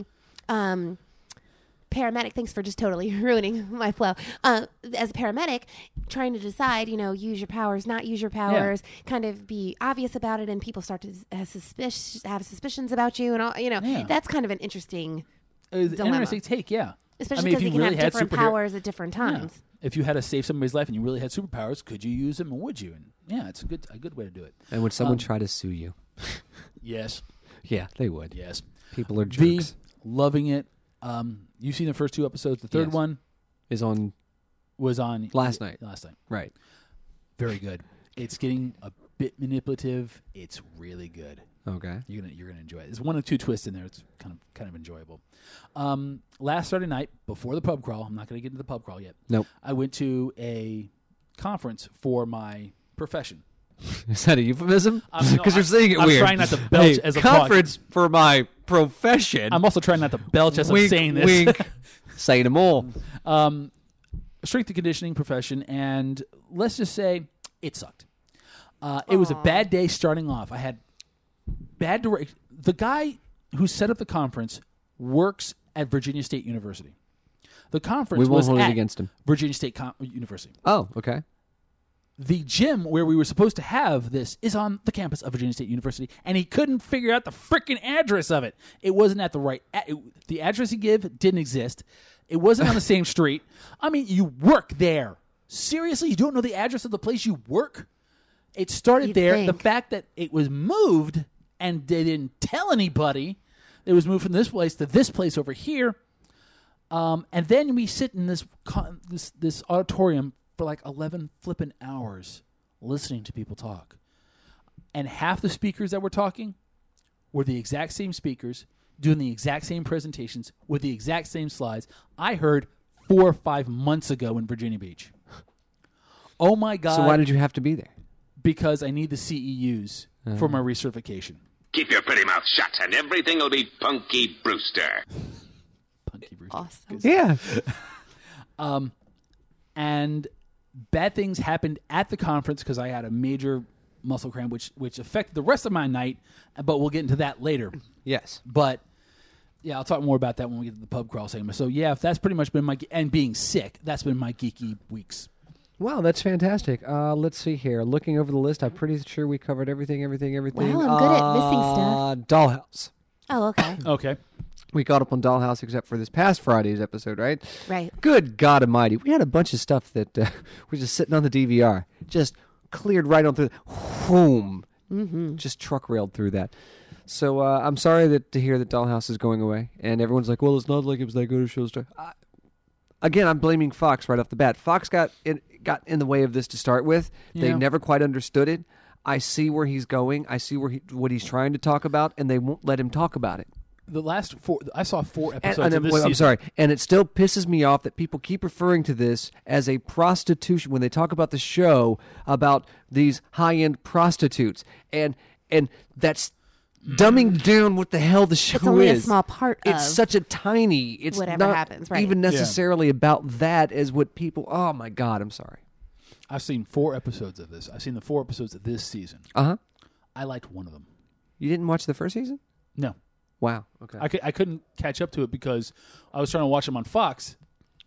S3: paramedic. Thanks for just totally ruining my flow. As a paramedic, trying to decide, use your powers, not use your powers, kind of be obvious about it, and people start to have suspicions about you, and all. That's kind of an interesting dilemma.
S1: Interesting take, yeah.
S3: Especially because you can have different powers at different times.
S1: Yeah. If you had to save somebody's life and you really had superpowers, could you use them, or would you? And yeah, it's a good way to do it.
S2: And would someone try to sue you?
S1: Yes.
S2: Yeah, they would.
S1: Yes.
S2: People are jerks.
S1: Loving it. You've seen the first 2 episodes. The third one
S2: was on last night. Right. Very
S1: good. It's getting a bit manipulative. It's really good.
S2: Okay.
S1: You're gonna enjoy it. There's 1 or 2 twists in there. It's kind of enjoyable. Last Saturday night, before the pub crawl, I'm not gonna get into the pub crawl yet.
S2: Nope.
S1: I went to a conference for my profession.
S2: Is that a euphemism? Because you're saying it weird.
S1: I'm trying not to belch as a
S2: conference for my profession.
S1: I'm also trying not to belch as I'm saying this.
S2: Wink. Saying them all.
S1: Strength and conditioning profession, and let's just say it sucked. It was a bad day starting off. I had bad direction. The guy who set up the conference works at Virginia State University. The conference was at
S2: against him.
S1: Virginia State University.
S2: Oh, okay.
S1: The gym where we were supposed to have this is on the campus of Virginia State University, and he couldn't figure out the freaking address of it. It wasn't at the right... the address he gave didn't exist. It wasn't on the same street. I mean, you work there. Seriously? You don't know the address of the place you work? It started there. The fact that it was moved and they didn't tell anybody, it was moved from this place to this place over here. And then we sit in this auditorium for like 11 flipping hours listening to people talk. And half the speakers that were talking were the exact same speakers doing the exact same presentations with the exact same slides I heard 4 or 5 months ago in Virginia Beach. Oh, my God.
S2: So why did you have to be there?
S1: Because I need the CEUs for my recertification.
S7: Keep your pretty mouth shut and everything will be Punky Brewster.
S1: Punky Brewster.
S3: Awesome.
S2: Yeah.
S1: And bad things happened at the conference because I had a major muscle cramp, which affected the rest of my night, but we'll get into that later.
S2: Yes.
S1: But, yeah, I'll talk more about that when we get to the pub crawl segment. So, yeah, if that's pretty much been my... And being sick, that's been my geeky weeks.
S2: Wow, that's fantastic. Let's see here. Looking over the list, I'm pretty sure we covered everything.
S3: Wow, I'm good at missing stuff.
S2: Dollhouse.
S3: Oh, okay.
S1: Okay.
S2: We caught up on Dollhouse except for this past Friday's episode, right?
S3: Right.
S2: Good God Almighty. We had a bunch of stuff that was just sitting on the DVR. Just cleared right on through. Boom. Mm-hmm. Just truck railed through that. So I'm sorry to hear that Dollhouse is going away. And everyone's like, well, it's not like it was that good a show. Again, I'm blaming Fox right off the bat. Fox got in the way of this to start with. They never quite understood it. I see where he's going. I see what he's trying to talk about, and they won't let him talk about it.
S1: The last 4, I saw 4 episodes of this
S2: season.
S1: I'm
S2: sorry, and it still pisses me off that people keep referring to this as a prostitution when they talk about the show about these high-end prostitutes, and that's dumbing down what the hell the show is.
S3: It's only a small part of
S2: It's such a tiny... It's
S3: whatever
S2: not
S3: happens, right?
S2: even necessarily about that as what people... Oh, my God, I'm sorry.
S1: I've seen 4 episodes of this. I've seen the 4 episodes of this season.
S2: Uh-huh.
S1: I liked one of them.
S2: You didn't watch the first season?
S1: No.
S2: Wow. Okay.
S1: I couldn't catch up to it because I was trying to watch them on Fox,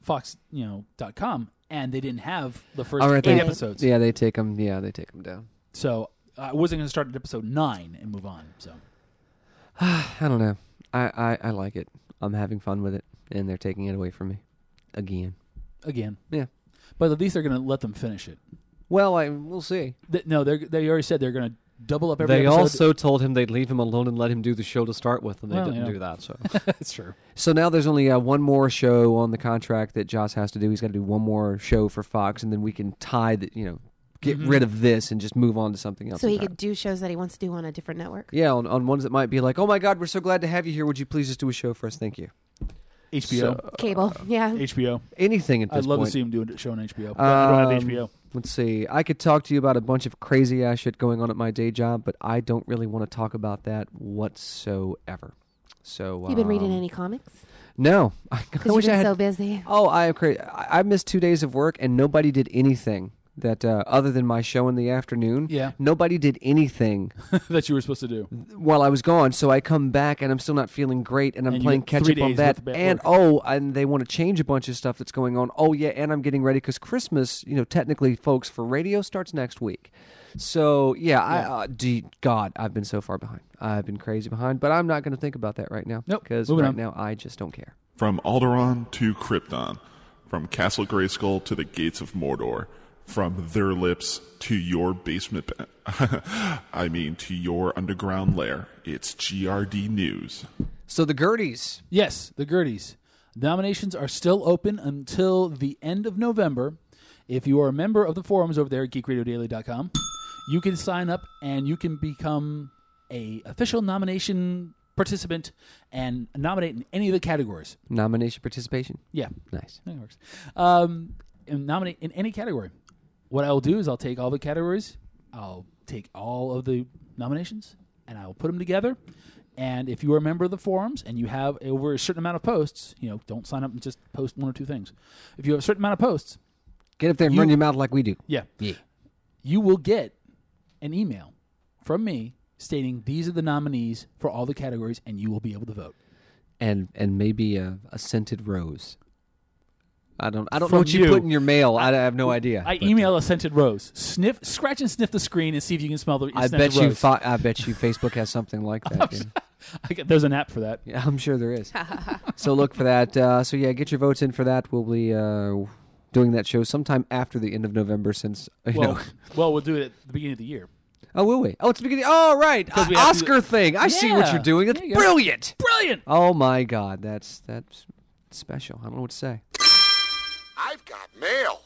S1: .com, and they didn't have the first 8 episodes.
S2: Yeah, they take them down.
S1: So I wasn't going to start at episode 9 and move on. So
S2: I don't know. I like it. I'm having fun with it, and they're taking it away from me again.
S1: Yeah. But at least they're going to let them finish it.
S2: Well, we'll see.
S1: They already said they're going to double up every episode.
S2: They also told him they'd leave him alone and let him do the show to start with, and they didn't do that. So
S1: that's true.
S2: So now there's only one more show on the contract that Joss has to do. He's got to do one more show for Fox, and then we can tie the, get rid of this and just move on to something else.
S3: So he could do shows that he wants to do on a different network?
S2: Yeah, on ones that might be like, oh my God, we're so glad to have you here. Would you please just do a show for us? Thank you.
S1: HBO.
S3: Cable, yeah.
S1: HBO.
S2: Anything at this point.
S1: I'd love to see him do a show on HBO. I don't have HBO.
S2: Let's see. I could talk to you about a bunch of crazy ass shit going on at my day job, but I don't really want to talk about that whatsoever. So
S3: you been reading any comics?
S2: No.
S3: Because you've been so busy.
S2: Oh, I am crazy. I missed 2 days of work, and nobody did anything that other than my show in the afternoon,
S1: Yeah.
S2: nobody did anything
S1: that you were supposed to do.
S2: while I was gone. So I come back and I'm still not feeling great, and I'm
S1: And you
S2: playing
S1: get
S2: catch
S1: 3
S2: up on
S1: days
S2: that.
S1: worth of bad
S2: And
S1: work.
S2: and they want to change a bunch of stuff that's going on. Oh yeah, and I'm getting ready because Christmas, technically, folks, for radio starts next week. So yeah, God, I've been so far behind. I've been crazy behind, but I'm not going to think about that right now.
S1: Nope.
S2: Because
S1: Moving
S2: right
S1: on.
S2: now I just don't care.
S8: From Alderaan to Krypton, from Castle Grayskull to the Gates of Mordor, from their lips to your basement, to your underground lair, it's GRD News.
S2: So the Gerties.
S1: Yes, the Gerties. Nominations are still open until the end of November. If you are a member of the forums over there at geekradiodaily.com, you can sign up and you can become a official nomination participant and nominate in any of the categories.
S2: Nomination participation?
S1: Yeah.
S2: Nice.
S1: That works. And nominate in any category. What I will do is I'll take all the categories, I'll take all of the nominations, and I will put them together. And if you are a member of the forums and you have over a certain amount of posts, don't sign up and just post 1 or 2 things. If you have a certain amount of posts,
S2: get up there and run your mouth like we do.
S1: Yeah.
S2: Yeah.
S1: You will get an email from me stating these are the nominees for all the categories, and you will be able to vote.
S2: And maybe a scented rose. I don't know
S1: From
S2: what you
S1: you.
S2: put in your mail. I have no idea.
S1: I email a scented rose. Scratch and sniff the screen and see if you can smell the
S2: I
S1: scented
S2: bet you.
S1: rose.
S2: I bet you Facebook has something like that. dude.
S1: There's an app for that.
S2: Yeah, I'm sure there is. So look for that. So yeah, get your votes in for that. We'll be doing that show sometime after the end of November, since
S1: Well, we'll do it at the beginning of the year.
S2: Oh, will we? Oh, it's the beginning. Oh, right.
S1: Because we have to-
S2: Oscar thing. I see what
S1: Yeah.
S2: you're doing. That's
S1: There you go.
S2: brilliant.
S1: Brilliant.
S2: Oh my God, that's special. I don't know what to say.
S7: I've got mail.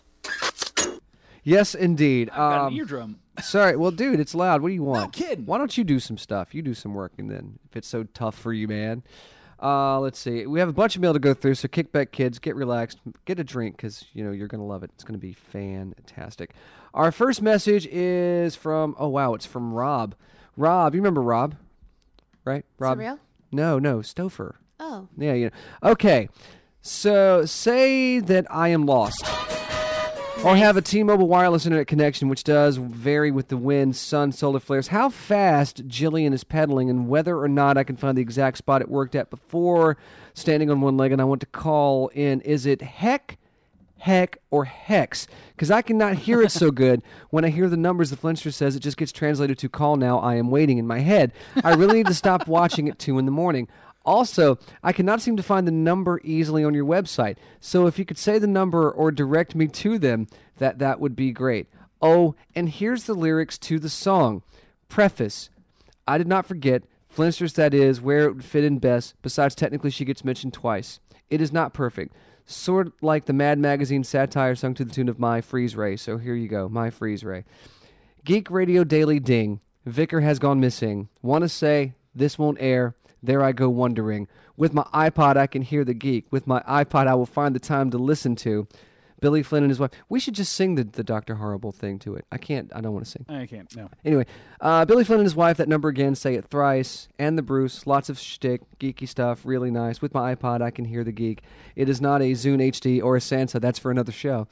S2: Yes, indeed.
S1: I've got an eardrum.
S2: Sorry. Well, dude, it's loud. What do you want?
S1: No kidding.
S2: Why don't you do some stuff? You do some work, and then if it's so tough for you, man. Let's see. We have a bunch of mail to go through, so kick back, kids. Get relaxed. Get a drink, because you're going to love it. It's going to be fantastic. Our first message is from, it's from Rob. Rob, you remember Rob? Right? Rob?
S3: Surreal?
S2: No, Stouffer.
S3: Oh.
S2: Yeah, Okay. So, say that I am lost. Or have a T-Mobile wireless internet connection, which does vary with the wind, sun, solar flares. How fast Jillian is pedaling, and whether or not I can find the exact spot it worked at before standing on one leg, and I want to call in. Is it heck, or hex? Because I cannot hear it so good. When I hear the numbers the Flinster says, it just gets translated to call now, I am waiting in my head. I really need to stop watching at 2 in the morning. Also, I cannot seem to find the number easily on your website. So if you could say the number or direct me to them, that would be great. Oh, and here's the lyrics to the song. Preface. I did not forget. Flinsters, that is, where it would fit in best. Besides, technically, she gets mentioned twice. It is not perfect. Sort of like the Mad Magazine satire sung to the tune of My Freeze Ray. So here you go, My Freeze Ray. Geek Radio Daily Ding. Vicar has gone missing. Want to say, this won't air. There I go wondering. With my iPod, I can hear the geek. With my iPod, I will find the time to listen to. Billy Flynn and his wife. We should just sing the Dr. Horrible thing to it. I can't. I don't want to sing.
S1: I can't, no.
S2: Anyway, Billy Flynn and his wife, that number again, say it thrice. And the Bruce, lots of shtick, geeky stuff, really nice. With my iPod, I can hear the geek. It is not a Zune HD or a Sansa. That's for another show.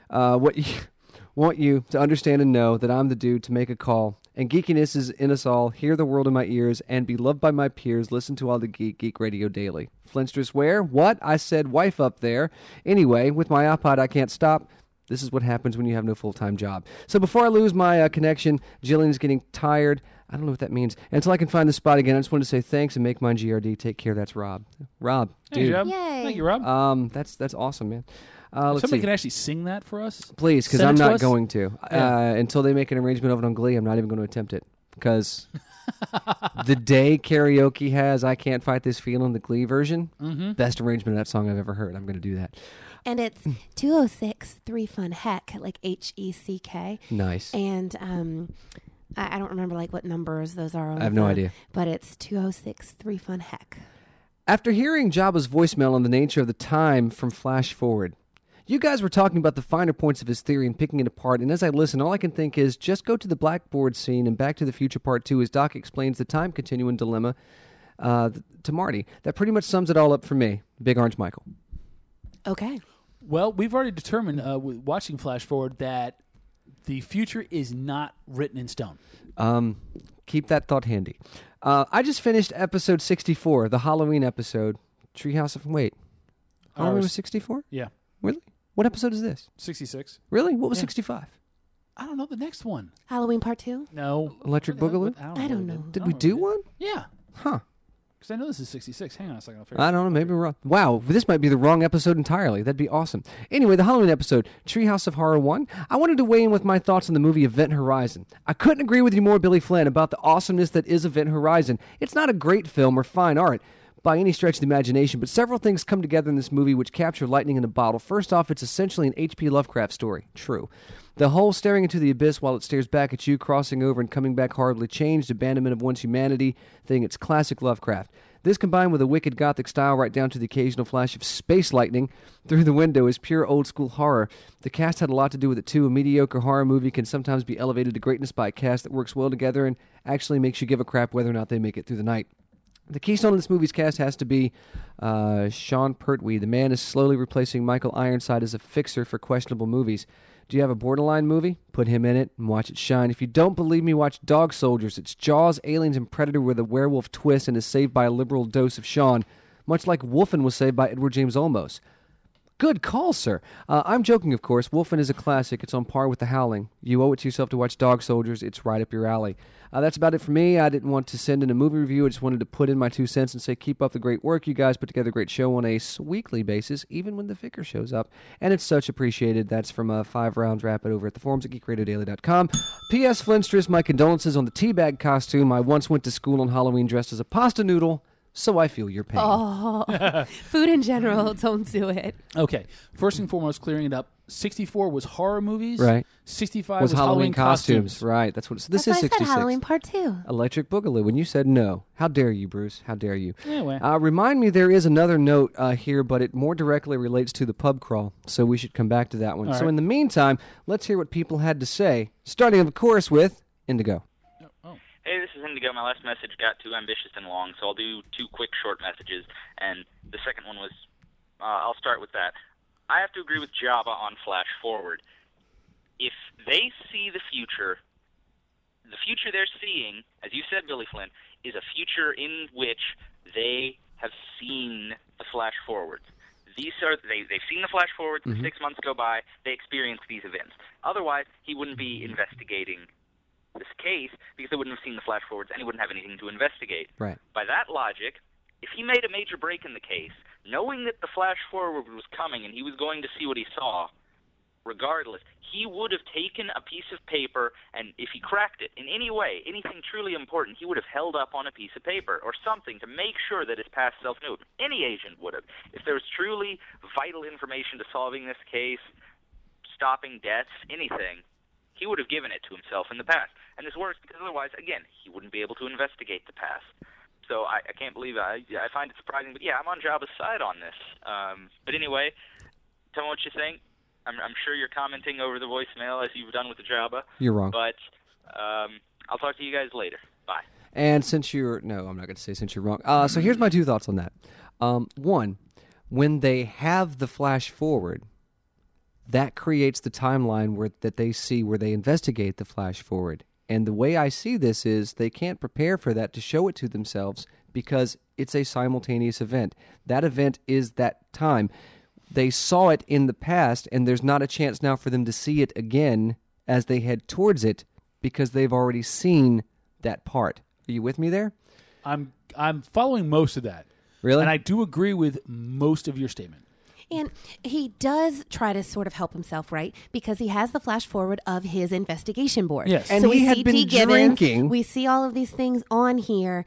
S2: Want you to understand and know that I'm the dude to make a call. And geekiness is in us all. Hear the world in my ears and be loved by my peers. Listen to all the Geek Radio Daily. Flinsters where? What? I said wife up there. Anyway, with my iPod, I can't stop. This is what happens when you have no full-time job. So before I lose my connection, Jillian is getting tired. I don't know what that means. And until I can find the spot again, I just wanted to say thanks and make mine GRD. Take care. That's Rob. Rob,
S1: Hey,
S2: dude.
S1: Rob.
S3: Yay.
S1: Thank you, Rob.
S2: That's awesome, man.
S1: If
S2: Let's
S1: somebody
S2: see.
S1: can actually sing that for us.
S2: Please, because
S1: Send
S2: I'm
S1: it to
S2: not
S1: us?
S2: going to.
S1: Yeah.
S2: Until they make an arrangement of it on Glee, I'm not even going to attempt it. Because the day karaoke has I Can't Fight This Feeling, the Glee version, best arrangement of that song I've ever heard. I'm going to do that.
S3: And it's 206-3-FUN-HECK, like HECK.
S2: Nice.
S3: And I don't remember like what numbers those are.
S2: I have no idea.
S3: But it's 206-3-FUN-HECK.
S2: After hearing Jabba's voicemail on the nature of the time from Flash Forward, you guys were talking about the finer points of his theory and picking it apart, and as I listen, all I can think is just go to the Blackboard scene and Back to the Future Part 2 as Doc explains the time continuum dilemma to Marty. That pretty much sums it all up for me. Big Orange Michael.
S3: Okay.
S1: Well, we've already determined, watching Flash Forward, that The future is not written in stone.
S2: Keep that thought handy. I just finished episode 64, the Halloween episode, Treehouse of... Wait. Halloween was 64?
S1: Yeah.
S2: Really? What episode is this?
S1: 66.
S2: Really? What was 65?
S1: I don't know the next one.
S3: Halloween Part 2?
S1: No.
S2: Electric Boogaloo?
S3: I don't know.
S2: Did we do one?
S1: Yeah.
S2: Huh.
S1: Because I know this is 66. Hang on a second. I'll figure
S2: I don't know. Maybe we're wrong. Wow, this might be the wrong episode entirely. That'd be awesome. Anyway, the Halloween episode, Treehouse of Horror 1. I wanted to weigh in with my thoughts on the movie Event Horizon. I couldn't agree with you more, Billy Flynn, about the awesomeness that is Event Horizon. It's not a great film or fine art by any stretch of the imagination, but several things come together in this movie which capture lightning in a bottle. First off, it's essentially an H.P. Lovecraft story. True. The whole staring into the abyss while it stares back at you, crossing over and coming back horribly changed, abandonment of one's humanity thing, it's classic Lovecraft. This combined with a wicked gothic style right down to the occasional flash of space lightning through the window is pure old-school horror. The cast had a lot to do with it, too. A mediocre horror movie can sometimes be elevated to greatness by a cast that works well together and actually makes you give a crap whether or not they make it through the night. The keystone of this movie's cast has to be Sean Pertwee. The man is slowly replacing Michael Ironside as a fixer for questionable movies. Do you have a borderline movie? Put him in it and watch it shine. If you don't believe me, watch Dog Soldiers. It's Jaws, Aliens, and Predator with a werewolf twist and is saved by a liberal dose of Sean, much like Wolfen was saved by Edward James Olmos. Good call, sir. I'm joking, of course. Wolfen is a classic. It's on par with The Howling. You owe it to yourself to watch Dog Soldiers. It's right up your alley. That's about it for me. I didn't want to send in a movie review. I just wanted to put in my 2 cents and say keep up the great work. You guys put together a great show on a weekly basis, even when the vicar shows up. And it's such appreciated. That's from 5 Rounds Rapid over at the forums at geekradiodaily.com. P.S. Flintstress, my condolences on the teabag costume. I once went to school on Halloween dressed as a pasta noodle. So I feel your pain.
S3: Oh, food in general, don't do it.
S1: Okay. First and foremost, clearing it up. 64 was horror movies.
S2: Right.
S1: 65 was Halloween costumes.
S2: Right. That's what it's, this
S3: That's
S2: is
S3: why I
S2: 66.
S3: said Halloween Part 2.
S2: Electric Boogaloo. When you said no. How dare you, Bruce? How dare you?
S1: Anyway.
S2: Remind me there is another note here, but it more directly relates to the pub crawl, so we should come back to that one.
S1: All
S2: so
S1: right.
S2: in the meantime, let's hear what people had to say, starting, of course, with Indigo.
S9: Hey, this is Indigo. My last message got too ambitious and long, so I'll do 2 quick short messages. And the second one was, I'll start with that. I have to agree with Jabba on Flash Forward. If they see the future they're seeing, as you said, Billy Flynn, is a future in which they have seen the Flash Forwards. They've seen the Flash Forwards. 6 months go by. They experience these events. Otherwise, he wouldn't be investigating this case because they wouldn't have seen the flash forwards and he wouldn't have anything to investigate.
S2: Right.
S9: By that logic, if he made a major break in the case, knowing that the flash forward was coming and he was going to see what he saw, regardless, he would have taken a piece of paper and if he cracked it in any way, anything truly important, he would have held up on a piece of paper or something to make sure that his past self knew. Any agent would have. If there was truly vital information to solving this case, stopping deaths, anything, he would have given it to himself in the past. And this works because otherwise, again, he wouldn't be able to investigate the past. So I can't believe it. I find it surprising. But, yeah, I'm on Jabba's side on this. But anyway, tell me what you think. I'm sure you're commenting over the voicemail as you've done with the Jabba.
S2: You're wrong.
S9: But I'll talk to you guys later. Bye.
S2: And since you're... No, I'm not going to say since you're wrong. So here's my 2 thoughts on that. One, when they have the flash forward, that creates the timeline that they see where they investigate the flash forward. And the way I see this is they can't prepare for that to show it to themselves because it's a simultaneous event. That event is that time. They saw it in the past, and there's not a chance now for them to see it again as they head towards it because they've already seen that part. Are you with me there?
S1: I'm following most of that.
S2: Really?
S1: And I do agree with most of your statement.
S3: And he does try to sort of help himself, right? Because he has the flash forward of his investigation board.
S1: Yes.
S2: And
S3: so
S2: he
S3: we
S2: had
S3: see
S2: been
S3: T. Gibbons,
S2: drinking.
S3: We see all of these things on here.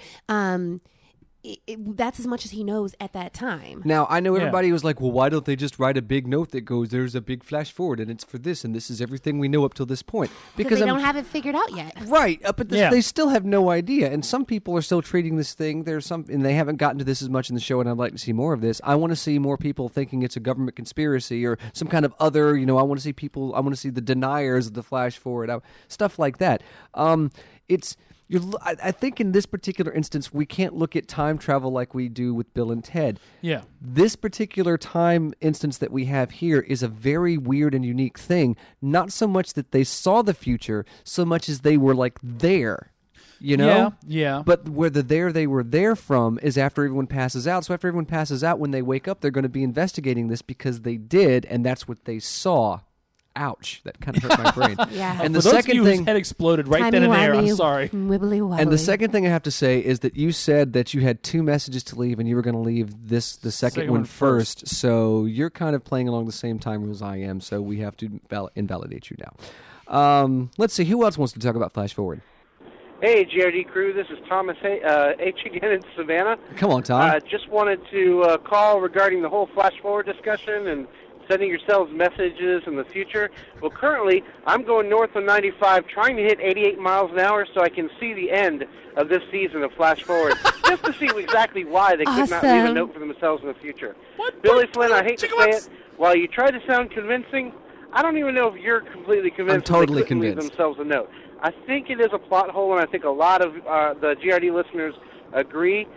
S3: That's as much as he knows at that time.
S2: Now, I know everybody was like, well, why don't they just write a big note that goes, there's a big flash forward, and it's for this, and this is everything we know up till this point.
S3: Because they don't have it figured out yet.
S2: Right, but they still have no idea. And some people are still treating this thing, and they haven't gotten to this as much in the show, and I'd like to see more of this. I want to see more people thinking it's a government conspiracy or some kind of other, I want to see the deniers of the flash forward, stuff like that. I think in this particular instance, we can't look at time travel like we do with Bill and Ted.
S1: Yeah.
S2: This particular time instance that we have here is a very weird and unique thing. Not so much that they saw the future, so much as they were like there. You know?
S1: Yeah.
S2: But where they were there from is after everyone passes out. So after everyone passes out, when they wake up, they're going to be investigating this because they did, and that's what they saw. Ouch! That kind of hurt my brain.
S3: Yeah.
S2: And
S1: For
S2: the
S1: those
S2: second
S1: of you
S2: thing,
S1: whose head exploded right then and there. I'm sorry.
S3: Wibbly wobbly.
S2: and the second thing I have to say is that you said that you had 2 messages to leave, and you were going to leave the second one first. So you're kind of playing along the same time rules I am. So we have to invalidate you now. Let's see who else wants to talk about Flash Forward.
S10: Hey, GRD crew, this is Thomas H. again in Savannah.
S2: Come on, Tom.
S10: Just wanted to call regarding the whole Flash Forward discussion and sending yourselves messages in the future. Well, currently, I'm going north on 95, trying to hit 88 miles an hour so I can see the end of this season of Flash Forward, just to see exactly why they could not leave a note for themselves in the future. Billy Flynn, I hate to say it, while you try to sound convincing, I don't even know if you're completely convinced
S2: I'm totally
S10: that they couldn't leave
S2: convinced.
S10: themselves a note. I think it is a plot hole, and I think a lot of the GRD listeners agree.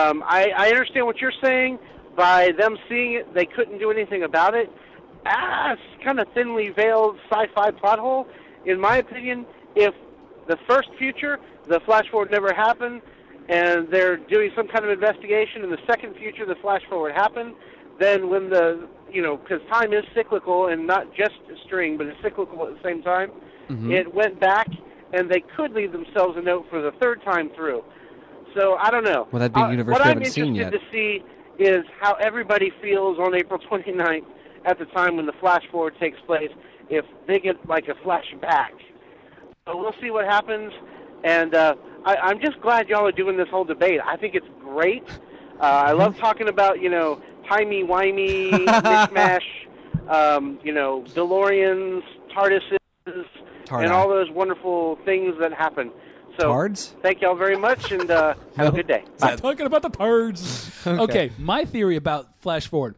S10: I understand what you're saying. By them seeing it, they couldn't do anything about it. It's kind of thinly veiled sci-fi plot hole. In my opinion, if the first future, the flash forward never happened, and they're doing some kind of investigation, in the second future, the flash forward happened, then when because time is cyclical and not just a string, but it's cyclical at the same time, it went back, and they could leave themselves a note for the third time through. So I don't know.
S2: Well, that'd be a universe
S10: what
S2: we
S10: I'm
S2: haven't seen yet.
S10: interested to see is how everybody feels on April 29th at the time when the flash forward takes place, if they get like a flashback. So we'll see what happens, and I'm just glad y'all are doing this whole debate. I think it's great. I love talking about, timey-wimey, mishmash, DeLoreans, TARDISes, and all those wonderful things that happen. So
S2: Tards?
S10: Thank y'all very much, and have a good day. Bye.
S1: Stop talking about the turds. Okay, my theory about Flash Forward.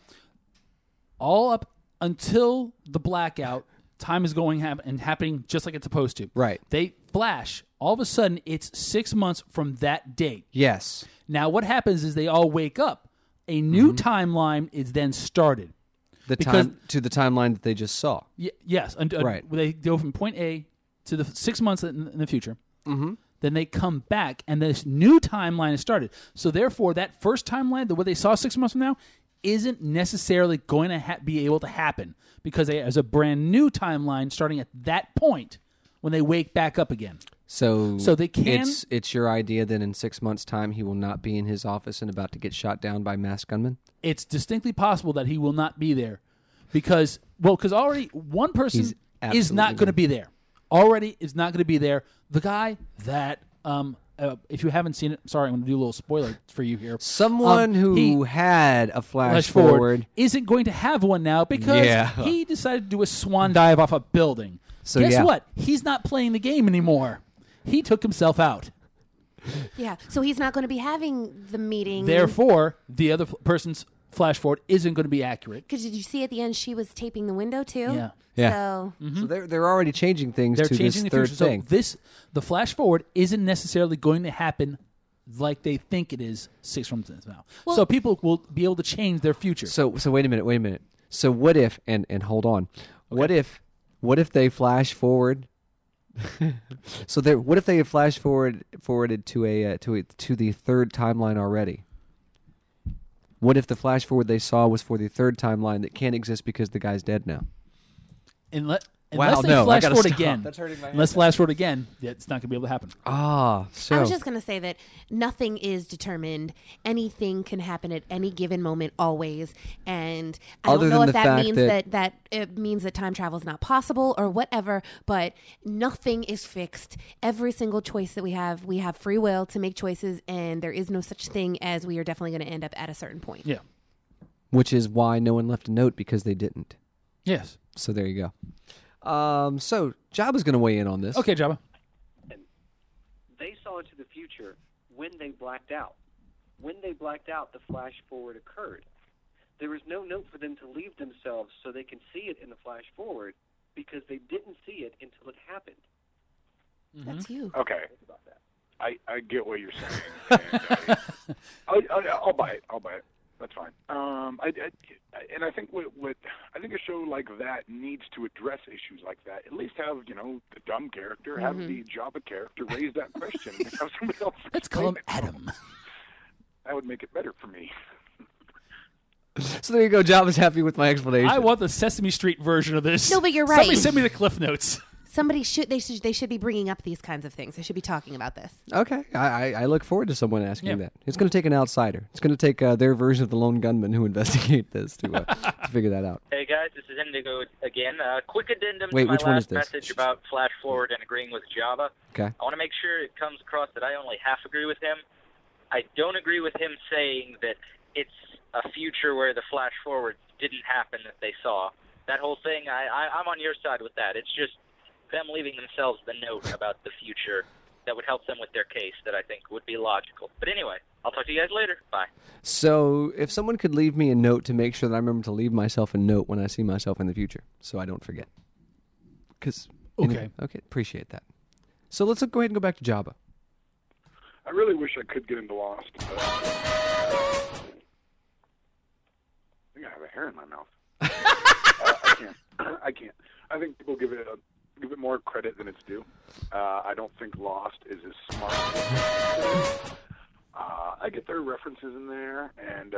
S1: All up until the blackout, time is going and happening just like it's supposed to.
S2: Right.
S1: They flash. All of a sudden, it's 6 months from that date.
S2: Yes.
S1: Now, what happens is they all wake up. A new timeline is then started.
S2: To the timeline that they just saw.
S1: Yes.
S2: Right.
S1: They go from point A to the 6 months in the future.
S2: Mm-hmm.
S1: Then they come back, and this new timeline is started. So, therefore, that first timeline, what they saw 6 months from now, isn't necessarily going to be able to happen because there's a brand new timeline starting at that point when they wake back up again.
S2: So
S1: they can.
S2: It's your idea that in 6 months' time he will not be in his office and about to get shot down by masked gunmen?
S1: It's distinctly possible that he will not be there because already one person is not going to be there. Already is not going to be there. The guy that, if you haven't seen it, sorry, I'm going to do a little spoiler for you here.
S2: Someone who had a flash forward
S1: isn't going to have one now because he decided to do a swan dive off a building. So guess what? He's not playing the game anymore. He took himself out.
S3: Yeah, so he's not going to be having the meeting.
S1: Therefore, the other person's flash forward isn't going to be accurate.
S3: Because did you see at the end she was taping the window too?
S1: Yeah.
S3: So,
S2: so they're already changing things to this third thing.
S1: So the flash forward isn't necessarily going to happen like they think it is 6 months now. Well, so people will be able to change their future.
S2: So wait a minute. So what if and hold on. Okay. What if they flash forward? What if they have flash forwarded to the third timeline already? What if the flash forward they saw was for the third timeline that can't exist because the guy's dead now?
S1: Unless they flash forward again. That's hurting my head. Unless flash forward again, it's not going to be able to happen.
S2: So
S3: I was just going to say that nothing is determined. Anything can happen at any given moment, always. And I don't know if that means that it means that time travel is not possible or whatever. But nothing is fixed. Every single choice that we have free will to make choices, and there is no such thing as we are definitely going to end up at a certain point.
S1: Yeah.
S2: Which is why no one left a note because they didn't.
S1: Yes.
S2: So there you go. So Jabba's going to weigh in on this.
S1: Okay, Jabba.
S11: They saw into the future when they blacked out. When they blacked out, the flash forward occurred. There was no note for them to leave themselves so they can see it in the flash forward because they didn't see it until it happened.
S3: That's you.
S11: Okay.
S12: I get what you're saying. And, I'll buy it. That's fine. And I think I think a show like that needs to address issues like that. At least have the dumb character, have the Jabba character raise that question, and have somebody else.
S1: Let's call him Adam.
S12: That would make it better for me.
S2: So there you go. Jabba's happy with my explanation.
S1: I want the Sesame Street version of this.
S3: No, but you're right.
S1: Somebody send me the Cliff Notes.
S3: Somebody should be bringing up these kinds of things. They should be talking about this.
S2: Okay, I look forward to someone asking that. It's going to take an outsider. It's going to take their version of the lone gunman who investigate this to figure that out.
S9: Hey guys, this is Indigo again. Quick addendum
S2: Wait,
S9: to my
S2: which one is
S9: last
S2: this?
S9: message about Flash Forward and agreeing with Jabba.
S2: Okay.
S9: I want to make sure it comes across that I only half agree with him. I don't agree with him saying that it's a future where the Flash Forward didn't happen that they saw. That whole thing, I'm on your side with that. It's just them leaving themselves the note about the future that would help them with their case that I think would be logical. But anyway, I'll talk to you guys later. Bye.
S2: So if someone could leave me a note to make sure that I remember to leave myself a note when I see myself in the future so I don't forget. Okay, appreciate that. So let's go ahead and go back to Jabba.
S12: I really wish I could get into Lost. But I think I have a hair in my mouth. I can't. I think people give it more credit than it's due. I don't think Lost is as smart as it is. I get their references in there, and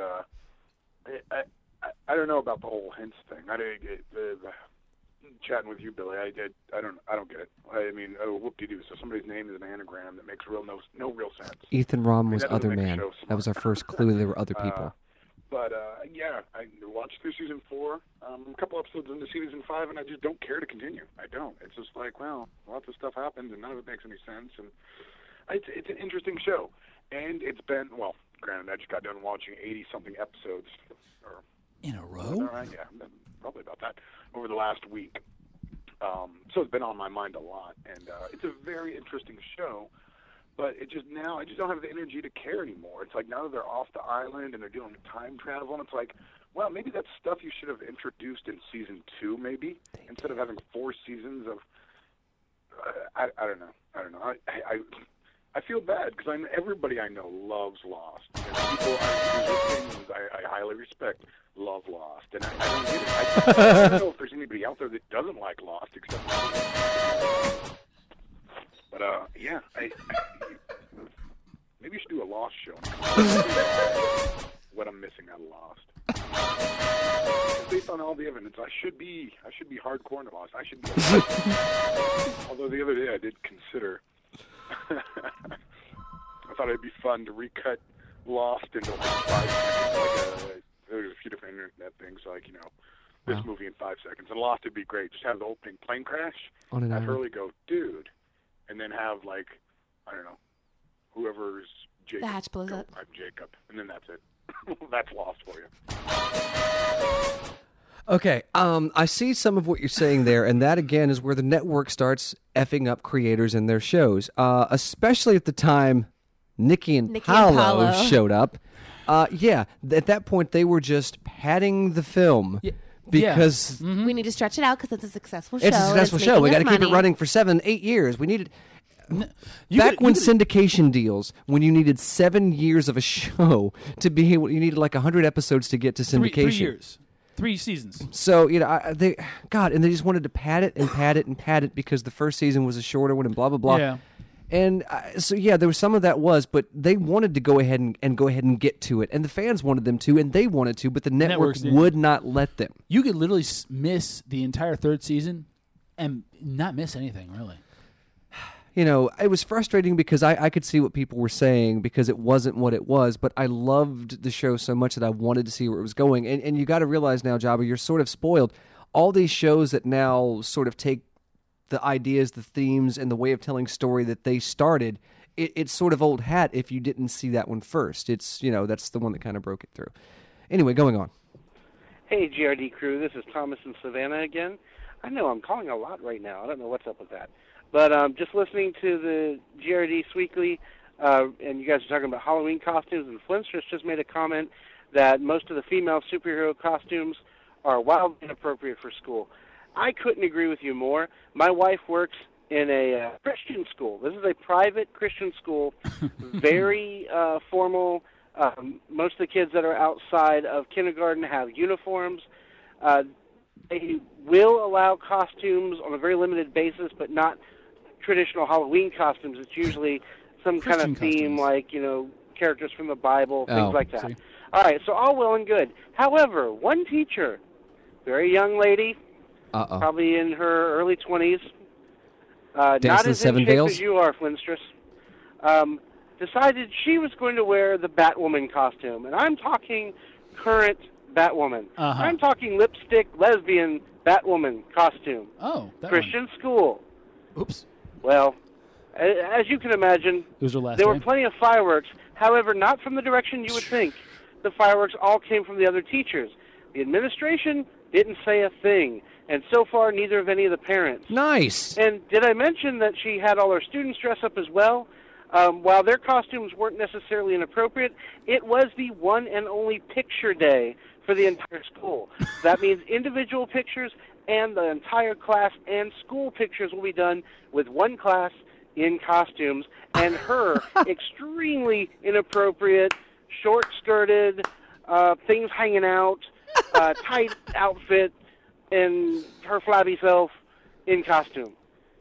S12: I don't know about the whole hints thing. Chatting with you, Billy, I don't get it. I mean, whoop-de-doo. So somebody's name is an anagram that makes no real sense.
S2: Ethan Rom was
S12: that doesn't
S2: other
S12: make a
S2: man.
S12: show
S2: That was our first clue there were other people.
S12: But I watched through season 4, a couple episodes into season 5, and I just don't care to continue. I don't. It's just like, well, lots of stuff happens, and none of it makes any sense. And it's an interesting show, and it's been granted, I just got done watching 80-something episodes
S1: in a row.
S12: Yeah, probably about that over the last week. So it's been on my mind a lot, and it's a very interesting show. But I just don't have the energy to care anymore. It's like now that they're off the island and they're dealing with time travel, and it's like, well, maybe that's stuff you should have introduced in season 2, maybe instead of having 4 seasons of. I don't know. I feel bad because everybody I know loves Lost. And people whose opinions I highly respect love Lost, and I don't get it. I don't know if there's anybody out there that doesn't like Lost except me. But yeah, maybe you should do a Lost show. What I'm missing out of Lost. Based on all the evidence, I should be hardcore into Lost. I should be. Although the other day I did consider. I thought it'd be fun to recut Lost into like 5 seconds. There's a few different internet things like this movie in 5 seconds, and Lost would be great. Just have the opening plane crash, have Hurley go, dude. And then have, I don't know, whoever's Jacob.
S3: The hatch blows up.
S12: I'm Jacob. And then that's it. That's Lost for you.
S2: Okay, I see some of what you're saying there, and that, again, is where the network starts effing up creators and their shows. Especially at the time Nikki and Paolo showed up. At that point, they were just padding the film. Yeah. Because
S3: we need to stretch it out because it's a successful show.
S2: It's a successful show. We got to keep it running for 7-8 years. We needed when syndication deals, when you needed 7 years of a show to be able, you needed like 100 episodes to get to syndication.
S1: 3 years, 3 seasons.
S2: So and they just wanted to pad it and pad it and pad it because the first season was a shorter one and blah blah blah.
S1: Yeah.
S2: And there was some of that but they wanted to go ahead and get to it, and the fans wanted them to, and they wanted to, but the network would not let them.
S1: You could literally miss the entire 3rd season and not miss anything, really.
S2: It was frustrating because I could see what people were saying because it wasn't what it was, but I loved the show so much that I wanted to see where it was going. And you got to realize now, Jabba, you're sort of spoiled. All these shows that now sort of take the ideas, the themes, and the way of telling story that they started, it's sort of old hat if you didn't see that one first. It's, that's the one that kind of broke it through. Anyway, going on.
S10: Hey, GRD crew, this is Thomas in Savannah again. I know I'm calling a lot right now. I don't know what's up with that. But just listening to the GRD Weekly, and you guys are talking about Halloween costumes, and Flintstress just made a comment that most of the female superhero costumes are wildly inappropriate for school. I couldn't agree with you more. My wife works in a Christian school. This is a private Christian school, very formal. Most of the kids that are outside of kindergarten have uniforms. They will allow costumes on a very limited basis, but not traditional Halloween costumes. It's usually some kind of theme, like, characters from the Bible, things like that. See? All right, so all well and good. However, one teacher, very young lady, probably in her early 20s, not as in shape as you are, Flintstress, decided she was going to wear the Batwoman costume. And I'm talking current Batwoman. I'm talking lipstick, lesbian Batwoman costume.
S1: Oh, that
S10: Christian school.
S1: Oops.
S10: Well, as you can imagine,
S1: it was her last
S10: there
S1: name.
S10: were plenty of fireworks. However, not from the direction you would think. The fireworks all came from the other teachers. The administration didn't say a thing, and so far, neither of any of the parents.
S2: Nice.
S10: And did I mention that she had all her students dress up as well? While their costumes weren't necessarily inappropriate, it was the one and only picture day for the entire school. That means individual pictures and the entire class and school pictures will be done with one class in costumes, and her extremely inappropriate, short-skirted, things hanging out, tight outfit, and her flabby self in costume.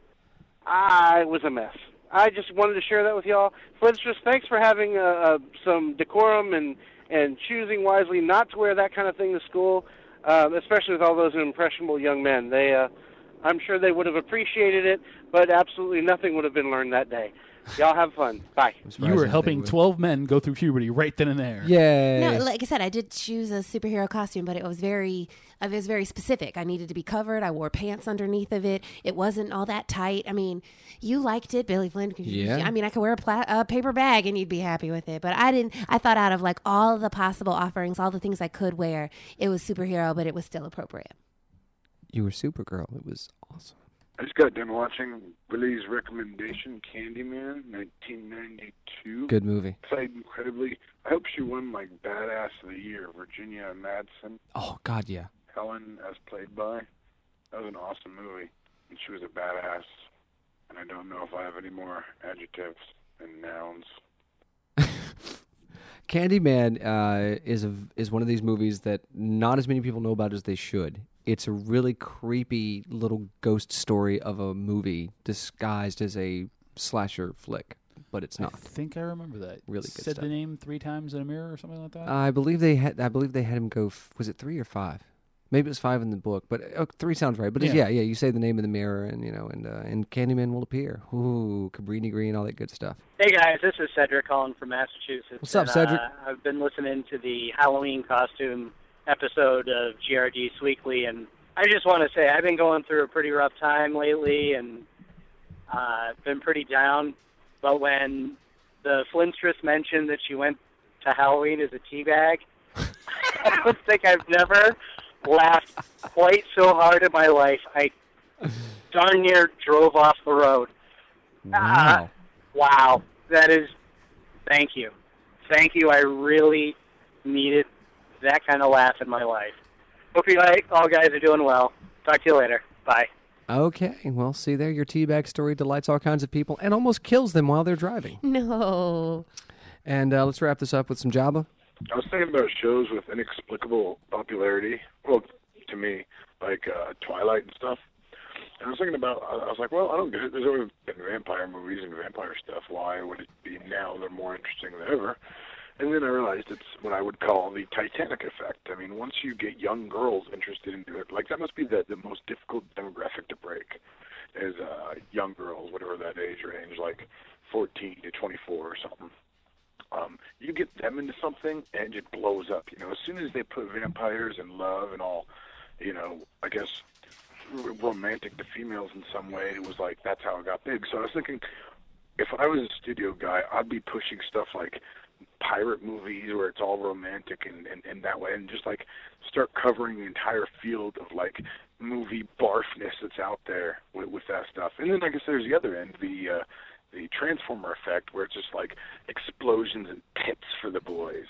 S10: It was a mess. I just wanted to share that with y'all. Flintstress, thanks for having some decorum and choosing wisely not to wear that kind of thing to school, especially with all those impressionable young men. I'm sure they would have appreciated it, but absolutely nothing would have been learned that day. Y'all have fun. Bye.
S1: You were helping 12 men go through puberty right then and there.
S2: Yay.
S3: No, like I said, I did choose a superhero costume, but it was very specific. I needed to be covered. I wore pants underneath of it. It wasn't all that tight. I mean, you liked it, Billy Flynn.
S2: Yeah.
S3: I mean, I could wear a paper bag and you'd be happy with it. But I didn't. I thought out of like all the possible offerings, all the things I could wear. It was superhero, but it was still appropriate.
S2: You were Supergirl. It was awesome.
S12: I just got done watching Billy's recommendation, Candyman, 1992.
S2: Good movie.
S12: Played incredibly. I hope she won, like, Badass of the Year, Virginia Madsen.
S2: Oh, God, yeah.
S12: Helen, as played by. That was an awesome movie. And she was a badass. And I don't know if I have any more adjectives and nouns.
S2: Candyman is one of these movies that not as many people know about as they should. It's a really creepy little ghost story of a movie disguised as a slasher flick, but it's not.
S1: I think I remember that.
S2: Really good
S1: Said
S2: stuff.
S1: the name 3 times in a mirror or something like that.
S2: I believe they had him go. Was it 3 or 5? Maybe it was 5 in the book, but 3 sounds right. But yeah, you say the name of the mirror, and and Candyman will appear. Ooh, Cabrini Green, all that good stuff.
S13: Hey guys, this is Cedric calling from Massachusetts.
S2: What's up, Cedric?
S13: I've been listening to the Halloween costume episode of GRD's Weekly, and I just want to say I've been going through a pretty rough time lately, and been pretty down. But when the Flintstress mentioned that she went to Halloween as a teabag, I don't think I've never laughed quite so hard in my life. I darn near drove off the road.
S2: Wow.
S13: Wow. That is, thank you. Thank you. I really needed that kind of laugh in my life. Hope you all guys are doing well. Talk to you later. Bye.
S2: Okay, well, see there, your teabag story delights all kinds of people and almost kills them while they're driving.
S3: No.
S2: And let's wrap this up with some Jabba.
S12: I was thinking about shows with inexplicable popularity. Well, to me, like Twilight and stuff. And I was thinking about, I was like, well, I don't get it. There's always been vampire movies and vampire stuff. Why would it be now they're more interesting than ever? And then I realized it's what I would call the Titanic effect. I mean, once you get young girls interested in it, like that must be the most difficult demographic to break, is young girls, whatever that age range, like 14 to 24 or something. You get them into something and it blows up. As soon as they put vampires and love and all, I guess romantic to females in some way, it was like that's how it got big. So I was thinking, if I was a studio guy, I'd be pushing stuff like pirate movies where it's all romantic and that way, and just like start covering the entire field of like movie barfness that's out there with that stuff. And then I guess there's the other end, the Transformer effect, where it's just like explosions and pits for the boys.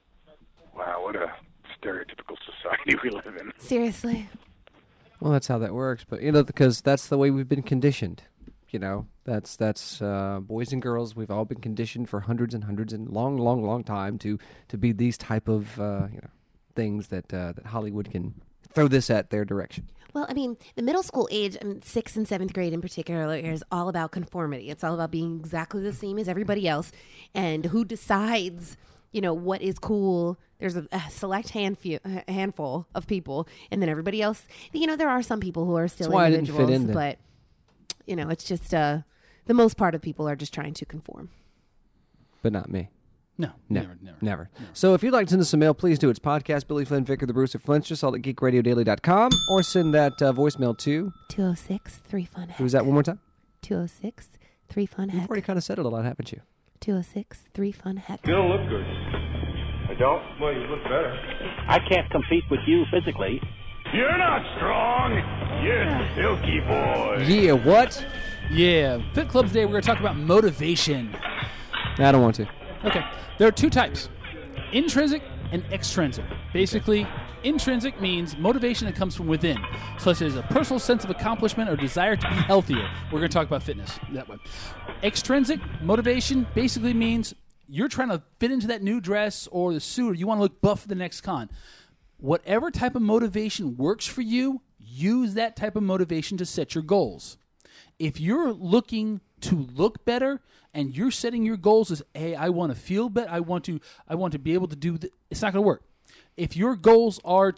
S12: Wow, what a stereotypical society we live in.
S3: Seriously.
S2: Well, that's how that works, but because that's the way we've been conditioned. That's boys and girls. We've all been conditioned for hundreds and hundreds and long time to be these type of things that Hollywood can throw this at their direction.
S3: Well, I mean, the middle school age, 6th and 7th grade in particular, is all about conformity. It's all about being exactly the same as everybody else, and who decides, what is cool. There's a select handful of people, and then everybody else. There are some people who are still individuals,
S2: I didn't fit in
S3: but it's just the most part of people are just trying to conform.
S2: But not me.
S1: No, never.
S2: So if you'd like to send us some mail, please do. It's podcast, Billy Flynn, Vicar, the Bruce, or Flint's, just all at geekradiodaily.com, or send that voicemail to
S3: 206-3FUN-HECK.
S2: Who's that one more time?
S3: 206-3FUN-HECK.
S2: You've already kind of said it a lot, haven't you?
S3: 206-3FUN-HECK.
S14: You don't look good. I don't? Well, you look better.
S15: I can't compete with you physically.
S14: You're not strong. You're a silky boy.
S2: Yeah, what?
S1: Yeah, Fit Club today we're going to talk about motivation.
S2: I don't want to.
S1: Okay, there are two types, intrinsic and extrinsic. Basically, intrinsic means motivation that comes from within, such as a personal sense of accomplishment or desire to be healthier. We're going to talk about fitness that way. Extrinsic motivation basically means you're trying to fit into that new dress or the suit, or you want to look buff for the next con. Whatever type of motivation works for you, use that type of motivation to set your goals. If you're looking to look better and you're setting your goals as, hey, I want to feel better, I want to be able to do it's not going to work. If your goals are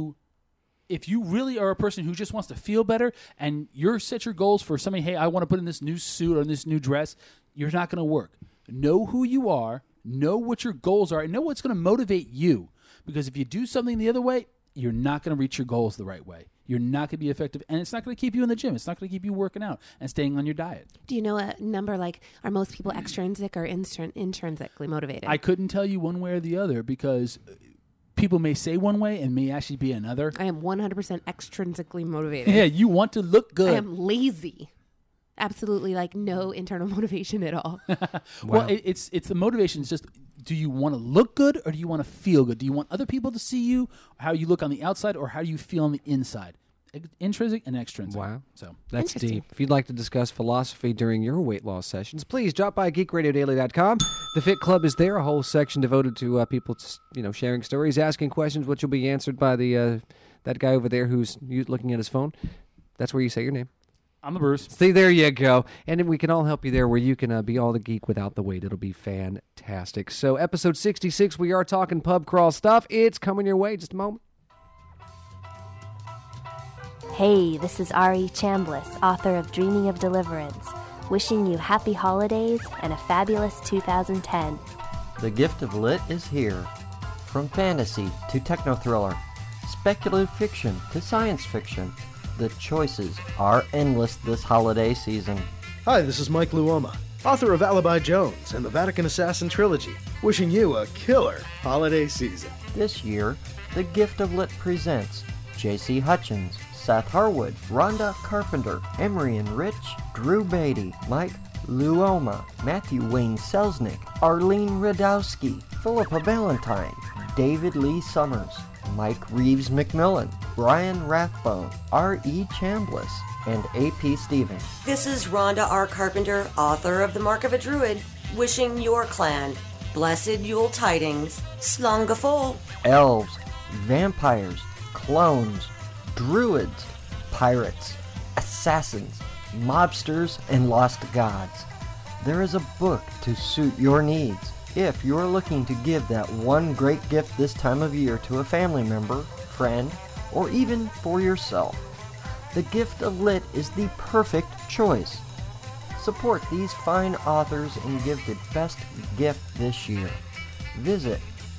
S1: if you really are a person who just wants to feel better and you're set your goals for something, hey, I want to put in this new suit or this new dress, you're not going to work. Know who you are, know what your goals are, and know what's going to motivate you. Because if you do something the other way, you're not going to reach your goals the right way. You're not going to be effective, and it's not going to keep you in the gym. It's not going to keep you working out and staying on your diet.
S3: Do you know a number, are most people extrinsic or intrinsically motivated?
S1: I couldn't tell you one way or the other because people may say one way and may actually be another.
S3: I am 100% extrinsically motivated.
S1: Yeah, you want to look good.
S3: I am lazy. Absolutely, no internal motivation at all.
S1: Wow. Well, it's the motivation is just, do you want to look good or do you want to feel good? Do you want other people to see you, how you look on the outside, or how do you feel on the inside? Intrinsic and extrinsic.
S2: Wow.
S1: So
S2: that's deep. If you'd like to discuss philosophy during your weight loss sessions, please drop by geekradiodaily.com. The Fit Club is there, a whole section devoted to people, sharing stories, asking questions, which will be answered by that guy over there who's looking at his phone. That's where you say your name.
S1: I'm the Bruce.
S2: See, there you go. And we can all help you there where you can be all the geek without the weight. It'll be fantastic. So episode 66, we are talking pub crawl stuff. It's coming your way. Just a moment.
S16: Hey, this is Ari Chambliss, author of Dreaming of Deliverance, wishing you happy holidays and a fabulous 2010.
S17: The gift of lit is here. From fantasy to techno-thriller, speculative fiction to science fiction, the choices are endless this holiday season.
S18: Hi, this is Mike Luoma, author of Alibi Jones and the Vatican Assassin Trilogy, wishing you a killer holiday season.
S17: This year, The Gift of Lit presents J.C. Hutchins, Seth Harwood, Rhonda Carpenter, Emery and Rich, Drew Beatty, Mike Luoma, Matthew Wayne Selznick, Arlene Radowski, Philippa Valentine, David Lee Summers, Mike Reeves McMillan, Brian Rathbone, R.E. Chambliss, and A.P. Stevens.
S19: This is Rhonda R. Carpenter, author of The Mark of a Druid, wishing your clan blessed Yule tidings, Slongafol.
S17: Elves, vampires, clones, druids, pirates, assassins, mobsters, and lost gods. There is a book to suit your needs. If you're looking to give that one great gift this time of year to a family member, friend, or even for yourself, The Gift of Lit is the perfect choice. Support these fine authors and give the best gift this year. Visit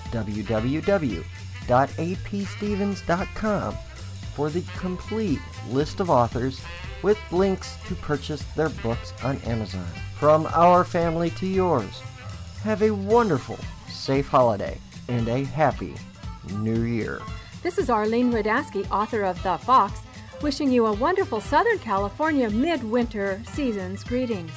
S17: www.apstevens.com for the complete list of authors with links to purchase their books on Amazon. From our family to yours, have a wonderful, safe holiday and a happy New Year.
S20: This is Arlene Radowski, author of The Fox, wishing you a wonderful Southern California midwinter season's greetings.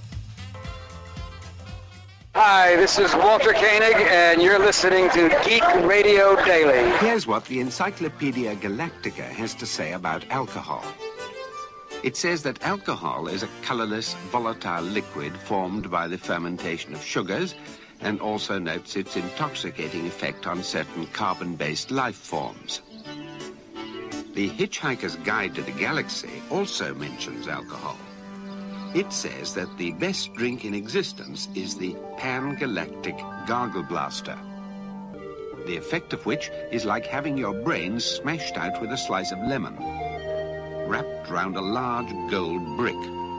S21: Hi, this is Walter Koenig, and you're listening to Geek Radio Daily.
S22: Here's what the Encyclopedia Galactica has to say about alcohol.
S7: It says that alcohol is a colorless, volatile liquid formed by the fermentation of sugars, and also notes its intoxicating effect on certain carbon-based life forms. The Hitchhiker's Guide to the Galaxy also mentions alcohol. It says that the best drink in existence is the Pan-Galactic Gargle Blaster, the effect of which is like having your brains smashed out with a slice of lemon, wrapped round a large gold brick.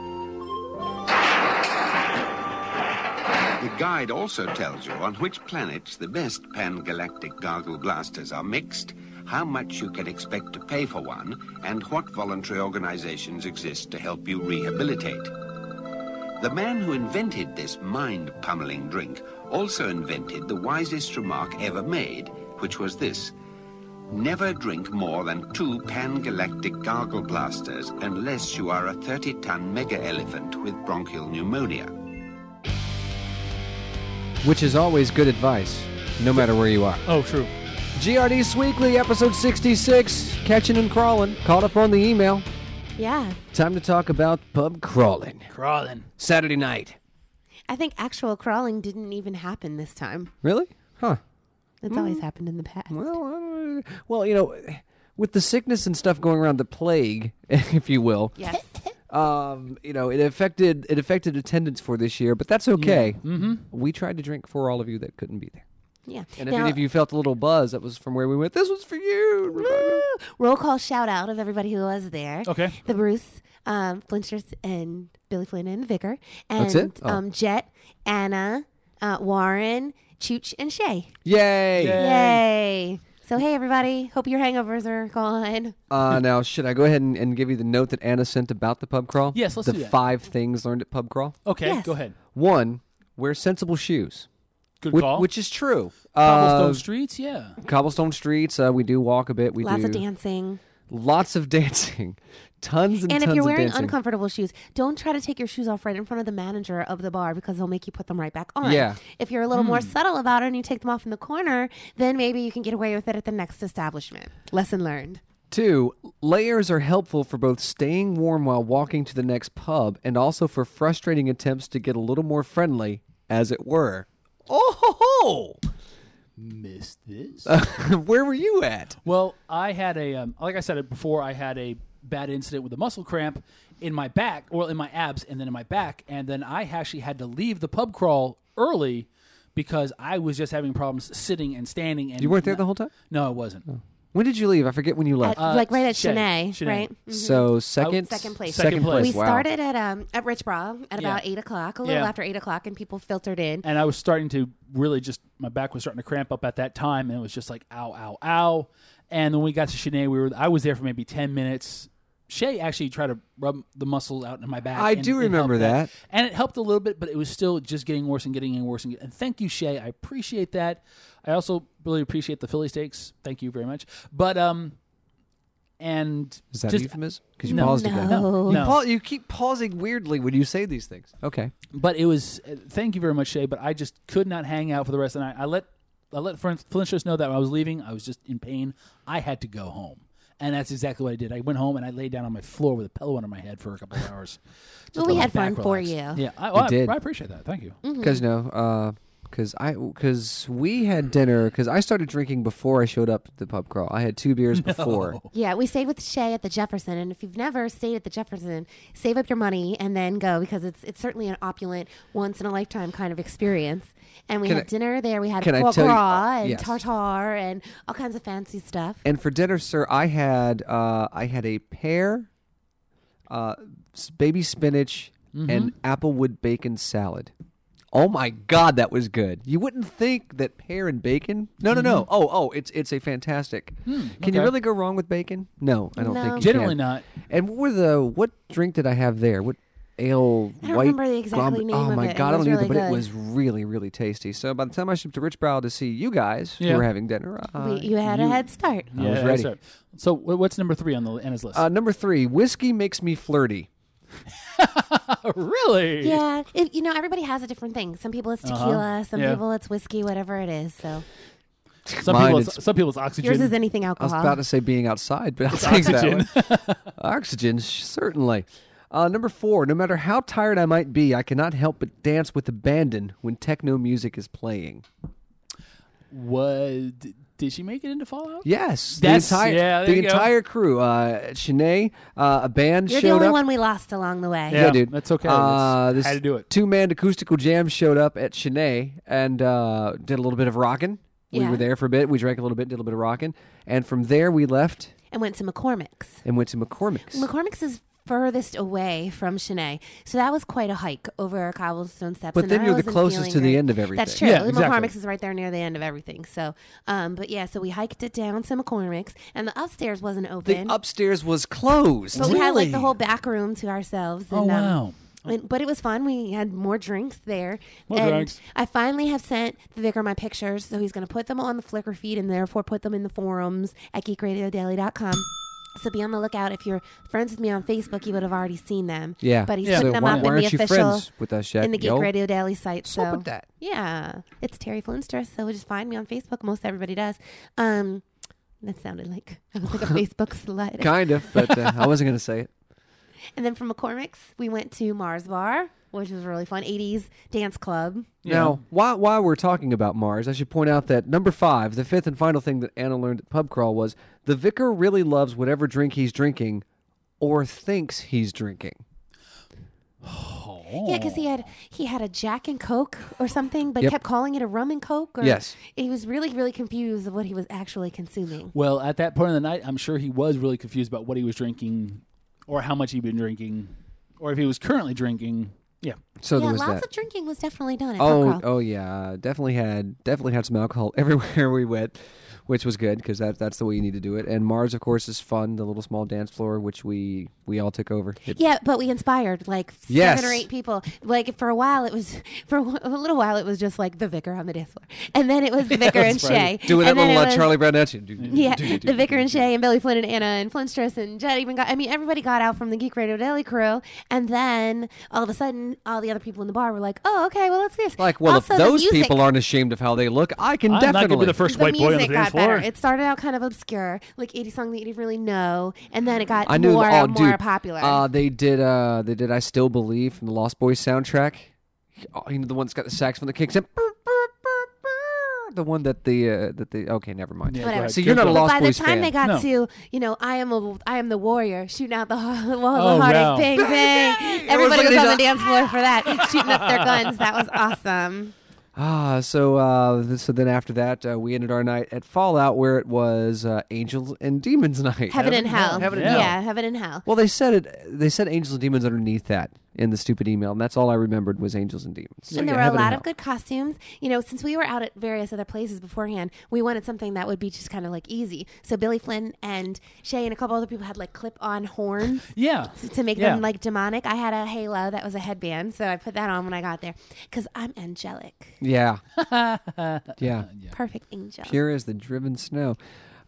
S7: The guide also tells you on which planets the best Pan-Galactic Gargle Blasters are mixed, how much you can expect to pay for one, and what voluntary organizations exist to help you rehabilitate. The man who invented this mind-pummeling drink also invented the wisest remark ever made, which was this: never drink more than 2 Pan-Galactic Gargle Blasters unless you are a 30-ton mega-elephant with bronchial pneumonia.
S2: Which is always good advice, no matter where you are.
S1: Oh, true.
S2: GRD's Weekly, episode 66, catching and crawling. Caught up on the email.
S3: Yeah.
S2: Time to talk about pub crawling.
S1: Crawling.
S2: Saturday night.
S3: I think actual crawling didn't even happen this time.
S2: Really? Huh.
S3: It's always happened in the past.
S2: Well, you know, with the sickness and stuff going around, the plague, if you will.
S3: Yes.
S2: You know, it affected attendance for this year, but that's okay.
S1: Yeah. Mm-hmm.
S2: We tried to drink for all of you that couldn't be there.
S3: Yeah.
S2: And if any of you felt a little buzz, that was from where we went. This was for you.
S3: Woo! Roll call shout out of everybody who was there.
S1: Okay.
S3: The Bruce, Flinchers, and Billy Flynn and Vicar. And
S2: That's it? Oh.
S3: Jet, Anna, Warren, Chooch, and Shay.
S2: Yay!
S3: Yay! So, hey, everybody. Hope your hangovers are gone.
S2: Now, should I go ahead and give you the note that Anna sent about the pub crawl?
S1: Yes, let's
S2: do
S1: that.
S2: The 5 things learned at pub crawl?
S1: Okay,
S3: Yes.
S1: go ahead.
S2: 1, wear sensible shoes.
S1: Good call.
S2: Which is true.
S1: Cobblestone streets, yeah.
S2: Cobblestone streets, we do walk a bit.
S3: Lots of dancing.
S2: Lots of dancing. Tons and
S3: And
S2: tons
S3: if you're
S2: of
S3: wearing
S2: dancing.
S3: uncomfortable shoes, don't try to take your shoes off right in front of the manager of the bar because he'll make you put them right back on.
S2: Yeah.
S3: If you're a little more subtle about it and you take them off in the corner, then maybe you can get away with it at the next establishment. Lesson learned.
S2: 2, layers are helpful for both staying warm while walking to the next pub and also for frustrating attempts to get a little more friendly, as it were. Oh ho ho!
S1: Missed this.
S2: Where were you at?
S1: Well, I had a, like I said before, I had a bad incident with a muscle cramp in my back, or in my abs, and then in my back. And then I actually had to leave the pub crawl early because I was just having problems sitting and standing. And
S2: You weren't there the whole time?
S1: No, I wasn't.
S2: Oh. When did you leave? I forget when you left.
S3: Like right at
S1: Shanae.
S3: Shanae, right? Mhm.
S2: So second
S3: place.
S1: Second place.
S3: We
S2: Wow.
S3: started at Rich Bra at about 8 o'clock, a little
S1: Yeah.
S3: after 8 o'clock, and people filtered in.
S1: And I was starting to really just, my back was starting to cramp up at that time, and it was just like, ow, ow, ow. And when we got to Shanae, I was there for maybe 10 minutes. Shay actually tried to rub the muscles out in my back.
S2: I
S1: and
S2: do
S1: it
S2: remember
S1: helped
S2: that.
S1: And it helped a little bit, but it was still just getting worse and getting worse. And thank you, Shay. I appreciate that. I also really appreciate the Philly steaks. Thank you very much. But, and
S2: Is that
S1: just,
S2: a euphemism? Because you
S1: No.
S2: paused again.
S1: No.
S2: You keep pausing weirdly when you say these things. Okay.
S1: But it was, thank you very much, Shay, but I just could not hang out for the rest of the night. I let Flinchers know that when I was leaving, I was just in pain. I had to go home. And that's exactly what I did. I went home and I laid down on my floor with a pillow under my head for a couple of hours.
S3: Well, we had fun for you.
S1: Yeah,
S2: We did.
S1: I appreciate that. Thank you.
S2: Because because we had dinner. Because I started drinking before I showed up at the pub crawl. I had 2 beers before.
S3: Yeah, we stayed with Shay at the Jefferson, and if you've never stayed at the Jefferson, save up your money and then go because it's certainly an opulent, once in a lifetime kind of experience. And we had dinner there. We had foie gras and
S2: yes.
S3: tartare and all kinds of fancy stuff.
S2: And for dinner, sir, I had a pear, baby spinach, and applewood bacon salad. Oh my God, that was good. You wouldn't think that pear and bacon. No. Oh, it's a fantastic. Can you really go wrong with bacon? No, I don't think you
S1: Generally
S2: can.
S1: not.
S2: And what drink did I have there? What ale?
S3: I don't
S2: white
S3: remember the exact name
S2: Oh
S3: of
S2: my
S3: it.
S2: God, I
S3: It was
S2: don't either.
S3: really
S2: But
S3: good.
S2: it was really, really tasty. So by the time I shipped to Rich Brow to see you guys who
S1: Yeah.
S2: were having dinner,
S3: You had a head start.
S2: I was ready.
S1: So what's number 3 on the Anna's list?
S2: Number 3, whiskey makes me flirty.
S1: Really?
S3: Yeah, everybody has a different thing. Some people it's tequila, some people it's whiskey, whatever it is. So
S1: Some people it's oxygen.
S3: yours is anything
S2: I
S3: alcohol.
S2: was about to say being outside, but I'll
S1: It's
S2: take
S1: oxygen.
S2: that one. Oxygen, certainly. Number 4, no matter how tired I might be, I cannot help but dance with abandon when techno music is playing.
S1: Did she make it into Fallout?
S2: Yes.
S1: The
S2: entire crew. Shanae, a band
S3: You're
S2: showed
S3: the only
S2: up.
S3: one we lost along the way.
S2: Yeah, dude.
S1: That's okay.
S2: This
S1: had to do it.
S2: 2-man acoustical jam showed up at Shanae and did a little bit of rocking. We
S3: Yeah.
S2: were there for a bit. We drank a little bit, did a little bit of rocking. And from there, we left
S3: And went to McCormick's.
S2: McCormick's.
S3: McCormick's is furthest away from Shanae, so that was quite a hike over cobblestone steps.
S2: But
S3: and
S2: then
S3: I
S2: you're the
S3: wasn't
S2: closest
S3: feeling
S2: to the
S3: great.
S2: end of everything.
S3: That's true.
S1: Yeah, exactly.
S3: McCormick's is right there near the end of everything. So, but yeah, so we hiked it down to McCormick's, and the upstairs wasn't open.
S2: The upstairs was closed.
S3: But we had like the whole back room to ourselves. And,
S1: Oh, wow.
S3: But it was fun. We had more drinks there.
S1: More
S3: and
S1: drinks.
S3: I finally have sent the vicar my pictures, so he's going to put them on the Flickr feed and therefore put them in the forums at geekradiodaily.com. So be on the lookout. If you're friends with me on Facebook, you would have already seen them.
S2: Yeah.
S3: But he's
S2: Yeah.
S3: putting
S2: So
S3: them
S2: why
S3: up in
S2: aren't
S3: the
S2: you
S3: official,
S2: friends with us yet,
S3: in the Geek
S2: yo?
S3: Radio Daily site.
S2: What's up
S3: So
S2: with that?
S3: yeah, it's Terry Flinstra. So just find me on Facebook. Most everybody does. That sounded like I was like a Facebook slut.
S2: Kind of, but I wasn't going to say it.
S3: And then from McCormick's, we went to Mars Bar, which was really fun. 80s dance club.
S2: Now, while we're talking about Mars, I should point out that number 5, the fifth and final thing that Anna learned at pub crawl was the vicar really loves whatever drink he's drinking or thinks he's drinking.
S3: Yeah, because he had a Jack and Coke or something, but
S2: Yep.
S3: kept calling it a rum and Coke. Or
S2: Yes.
S3: He was really, really confused of what he was actually consuming.
S1: Well, at that point of the night, I'm sure he was really confused about what he was drinking or how much he'd been drinking or if he was currently drinking. Yeah.
S2: So there
S3: yeah,
S2: was
S3: lots
S2: that.
S3: of drinking was definitely done at pub crawl.
S2: Oh yeah, definitely had some alcohol everywhere we went, which was good because that's the way you need to do it. And Mars, of course, is fun. The little small dance floor, which we all took over.
S3: Yeah, but we inspired like
S2: Yes.
S3: 7 or 8 people. Like for a little while, it was just like the vicar on the dance floor, and then it was the vicar and Shay
S2: doing that
S3: and then
S2: little
S3: it was-
S2: Charlie Brown action.
S3: Yeah, the vicar and Shay and Billy Flynn and Anna and Flintstress and Jed even got. I mean, everybody got out from the Geek Radio Daily crew, and then all of a sudden, all the other people in the bar were like, "Oh, okay, well, let's do this."
S2: Like, well,
S3: Also,
S2: if
S3: the
S2: those
S3: music-
S2: people aren't ashamed of how they look, I can
S1: I'm not gonna
S2: definitely
S1: be the first
S3: the
S1: white boy on the
S3: music
S1: dance
S3: got better.
S1: floor.
S3: It started out kind of obscure, like 80 songs that you didn't really know, and then it got
S2: I knew
S3: more
S2: oh,
S3: and more
S2: dude,
S3: popular.
S2: They did I Still Believe from the Lost Boys soundtrack. Oh, you know the one that's got the saxophone that kicks in. The one that the okay, never mind.
S1: Yeah,
S3: Whatever.
S2: So you're not a
S3: But
S2: Lost
S3: by the
S2: Boys
S3: time
S2: fan.
S3: they got
S1: No.
S3: to, I am the warrior, shooting out the
S1: Oh,
S3: heartache,
S1: wow.
S3: bang, bang. Everybody was on the dance floor for that, shooting up their guns. That was awesome.
S2: So then after that, we ended our night at Fallout, where it was Angels and Demons night.
S3: Heaven and hell.
S2: Heaven and hell.
S3: Yeah, heaven and hell.
S2: Well, they said Angels and Demons underneath that in the stupid email, and that's all I remembered was Angels and Demons. So,
S3: And there
S2: yeah,
S3: were a
S2: Heaven and
S3: lot
S2: Hell.
S3: of good costumes. Since we were out at various other places beforehand, we wanted something that would be just kind of like easy. So Billy Flynn and Shay and a couple other people had like clip-on horns.
S1: Yeah.
S3: To make
S1: Yeah.
S3: them like demonic. I had a halo that was a headband, so I put that on when I got there because I'm angelic.
S2: Yeah. Yeah.
S3: Perfect angel.
S2: Pure as the driven snow.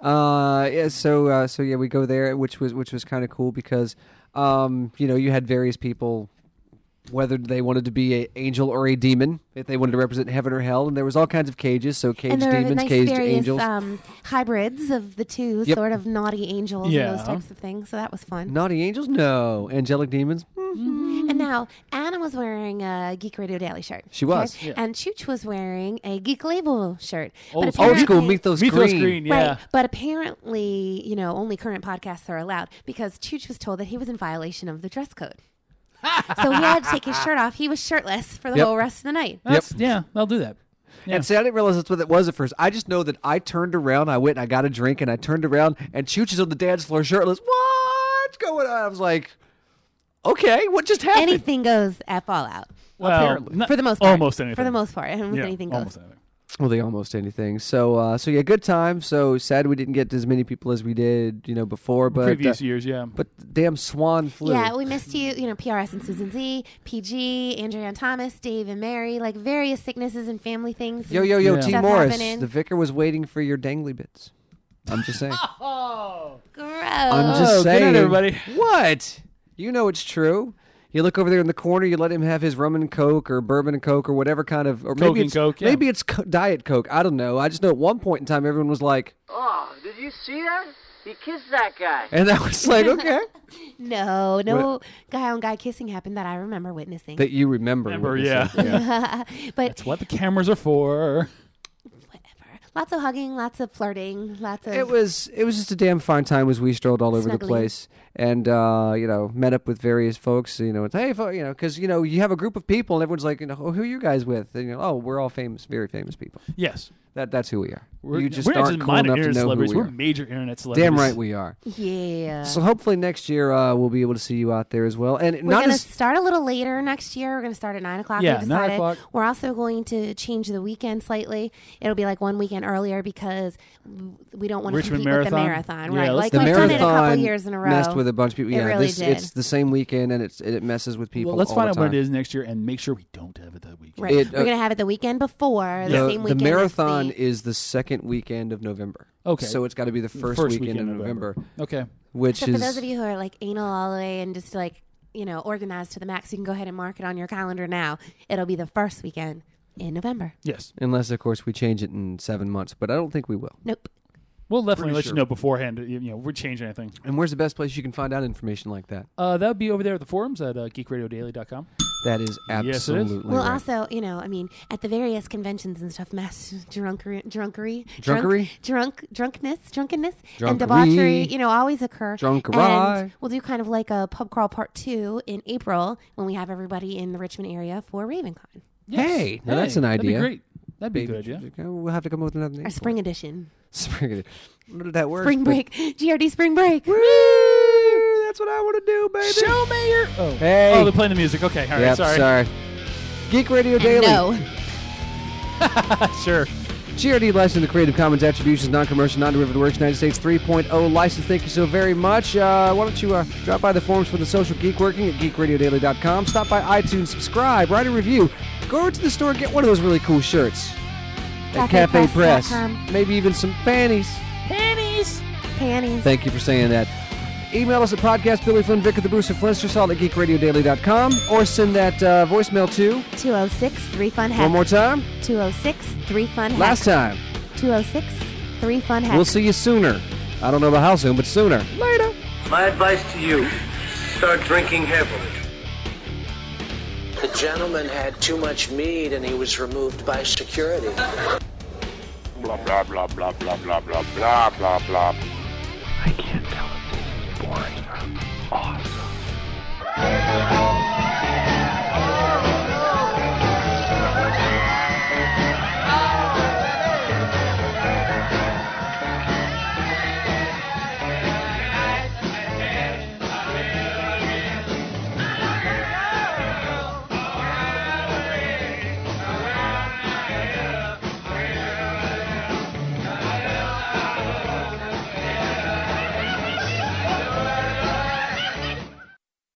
S2: So we go there, which was kind of cool because you had various people, whether they wanted to be an angel or a demon, if they wanted to represent heaven or hell, and there was all kinds of cages. So caged
S3: And there were
S2: demons,
S3: nice
S2: caged
S3: various
S2: angels,
S3: hybrids of the two,
S2: Yep.
S3: sort of naughty angels
S1: Yeah.
S3: and those types of things. So that was fun.
S2: naughty angels, no, angelic demons.
S3: And now Anna was wearing a Geek Radio Daily shirt.
S2: She was.
S1: Yeah.
S3: And Chooch was wearing a Geek Label shirt.
S1: Old
S2: Old school
S3: apparently-
S2: Mythos
S1: Mythos
S2: Green.
S1: Green, yeah.
S3: Right, but apparently, only current podcasts are allowed because Chooch was told that he was in violation of the dress code. So he had to take his shirt off. He was shirtless for the
S2: Yep.
S3: whole rest of the night.
S1: Yeah, I'll do that. Yeah.
S2: And see, I didn't realize that's what it was at first. I just know that I turned around, I went and I got a drink, and I turned around, and Chooch is on the dance floor shirtless. What's going on? I was like, okay, what just happened?
S3: Anything goes at Fallout.
S1: Well,
S2: apparently.
S1: not-
S3: For the most part.
S1: almost anything.
S3: For the most part. Almost
S1: Yeah,
S3: anything goes.
S1: almost anything.
S2: Well, they almost anything. So yeah, good time. So sad we didn't get as many people as we did, before. But
S1: Previous years, yeah.
S2: But damn Swan flew.
S3: Yeah, we missed you. PRS and Susan Z, PG, Andrea and Thomas, Dave and Mary, like various sicknesses and family things.
S2: Yo,
S3: and
S2: T.
S3: stuff
S2: Morris.
S3: happening.
S2: The vicar was waiting for your dangly bits. I'm just saying.
S3: Gross.
S2: I'm just
S1: good
S2: saying.
S1: night, everybody.
S2: What? You know it's true. You look over there in the corner. You let him have his rum and Coke or bourbon and Coke or whatever kind of, or
S1: Coke
S2: maybe
S1: and
S2: it's
S1: Coke, yeah.
S2: maybe it's Diet Coke. I don't know. I just know at one point in time everyone was like,
S4: Oh, did you see that? You kissed that guy.
S2: And I was like, okay.
S3: No guy-on-guy kissing happened that I remember witnessing.
S2: That you remember.
S1: Yeah.
S3: But
S1: that's what the cameras are for.
S3: Lots of hugging, lots of flirting, lots of...
S2: It was just a damn fine time as we strolled all over the
S3: Snuggling.
S2: place and, met up with various folks, it's, hey, because, you have a group of people and everyone's like, who are you guys with? And, we're all famous, very famous people.
S1: Yes.
S2: That's who we are.
S1: We're
S2: You just
S1: not
S2: aren't
S1: just
S2: cool
S1: minor
S2: enough to
S1: internet
S2: know who
S1: celebrities.
S2: we
S1: We're
S2: are.
S1: major internet celebrities.
S2: Damn right we are.
S3: Yeah.
S2: So hopefully next year we'll be able to see you out there as well. And
S3: We're going to start a little later next year. We're going to start at 9 o'clock.
S1: Yeah,
S3: we
S1: 9
S3: decided.
S1: o'clock.
S3: We're also going to change the weekend slightly. It'll be like one weekend earlier because we don't want to
S1: Richmond
S3: compete with the
S1: Marathon?
S3: marathon.
S1: Yeah,
S3: Right.
S1: let's
S3: Like
S1: do
S3: we've
S1: the
S3: done it a couple
S2: Marathon
S3: years in a row.
S2: messed with a bunch of people.
S3: It
S2: Yeah,
S3: really did.
S2: It's the same weekend and it messes with people.
S1: Well, let's
S2: all
S1: find
S2: the
S1: out what it
S2: time.
S1: is next year and make sure we don't have it that weekend.
S3: Right. We're going to have it the weekend before, the same
S2: The
S3: weekend.
S2: marathon is the second weekend of November.
S1: Okay.
S2: So it's got to be the first weekend of November.
S1: Okay.
S2: Which
S3: So
S2: is
S3: for those of you who are like anal all the way and just like, organized to the max, you can go ahead and mark it on your calendar now. It'll be the first weekend in November.
S1: Yes.
S2: Unless, of course, we change it in 7 months, but I don't think we will.
S3: Nope.
S1: We'll definitely
S2: Pretty
S1: let
S2: sure.
S1: you know beforehand. We're changing anything.
S2: And where's the best place you can find out information like that?
S1: That would be over there at the forums at geekradiodaily.com.
S2: That is
S1: Yes, it is.
S2: absolutely
S3: Well,
S2: right.
S3: also, at the various conventions and stuff, mass drunkenness,
S2: Drunkery.
S3: and debauchery, always occur.
S2: Drunkery.
S3: And we'll do kind of like a pub crawl part 2 in April when we have everybody in the Richmond area for RavenCon.
S2: Hey, now that's an
S1: That'd
S2: idea.
S1: be great. That'd be a good idea.
S2: We'll have to come up with another name.
S3: Our spring edition.
S2: Spring edition. What did that work?
S3: Spring break. GRD spring break.
S2: Woo! That's what I want to do, baby.
S1: Show me your... Oh.
S2: Hey.
S1: Oh, they're playing the music. Okay, all right,
S2: Yep,
S1: sorry.
S2: Geek Radio Daily.
S3: No.
S1: Sure.
S2: GRD license, the Creative Commons Attribution, non-commercial, non-derivative works, United States 3.0 license. Thank you so very much. Why don't you drop by the forums for the social geek working at geekradiodaily.com. Stop by iTunes, subscribe, write a review. Go over to the store and get one of those really cool shirts at Cafe Press. Maybe even some panties.
S1: Panties.
S2: Thank you for saying that. Email us at podcast Billy Flynn, Vic of the Brewster Flintstone, Salt at geekradiodaily.com, or send that voicemail to
S3: 206-3-FUN-HECK.
S2: one more time.
S3: 206-3-FUN-HECK.
S2: Last time.
S3: 206-3-FUN-HECK.
S2: We'll see you sooner. I don't know about how soon, but sooner. Later.
S22: My advice to you, start drinking heavily.
S23: The gentleman had too much mead and he was removed by security.
S14: Blah, blah, blah, blah, blah, blah, blah, blah, blah, blah.
S22: I can't tell if this is boring or awesome.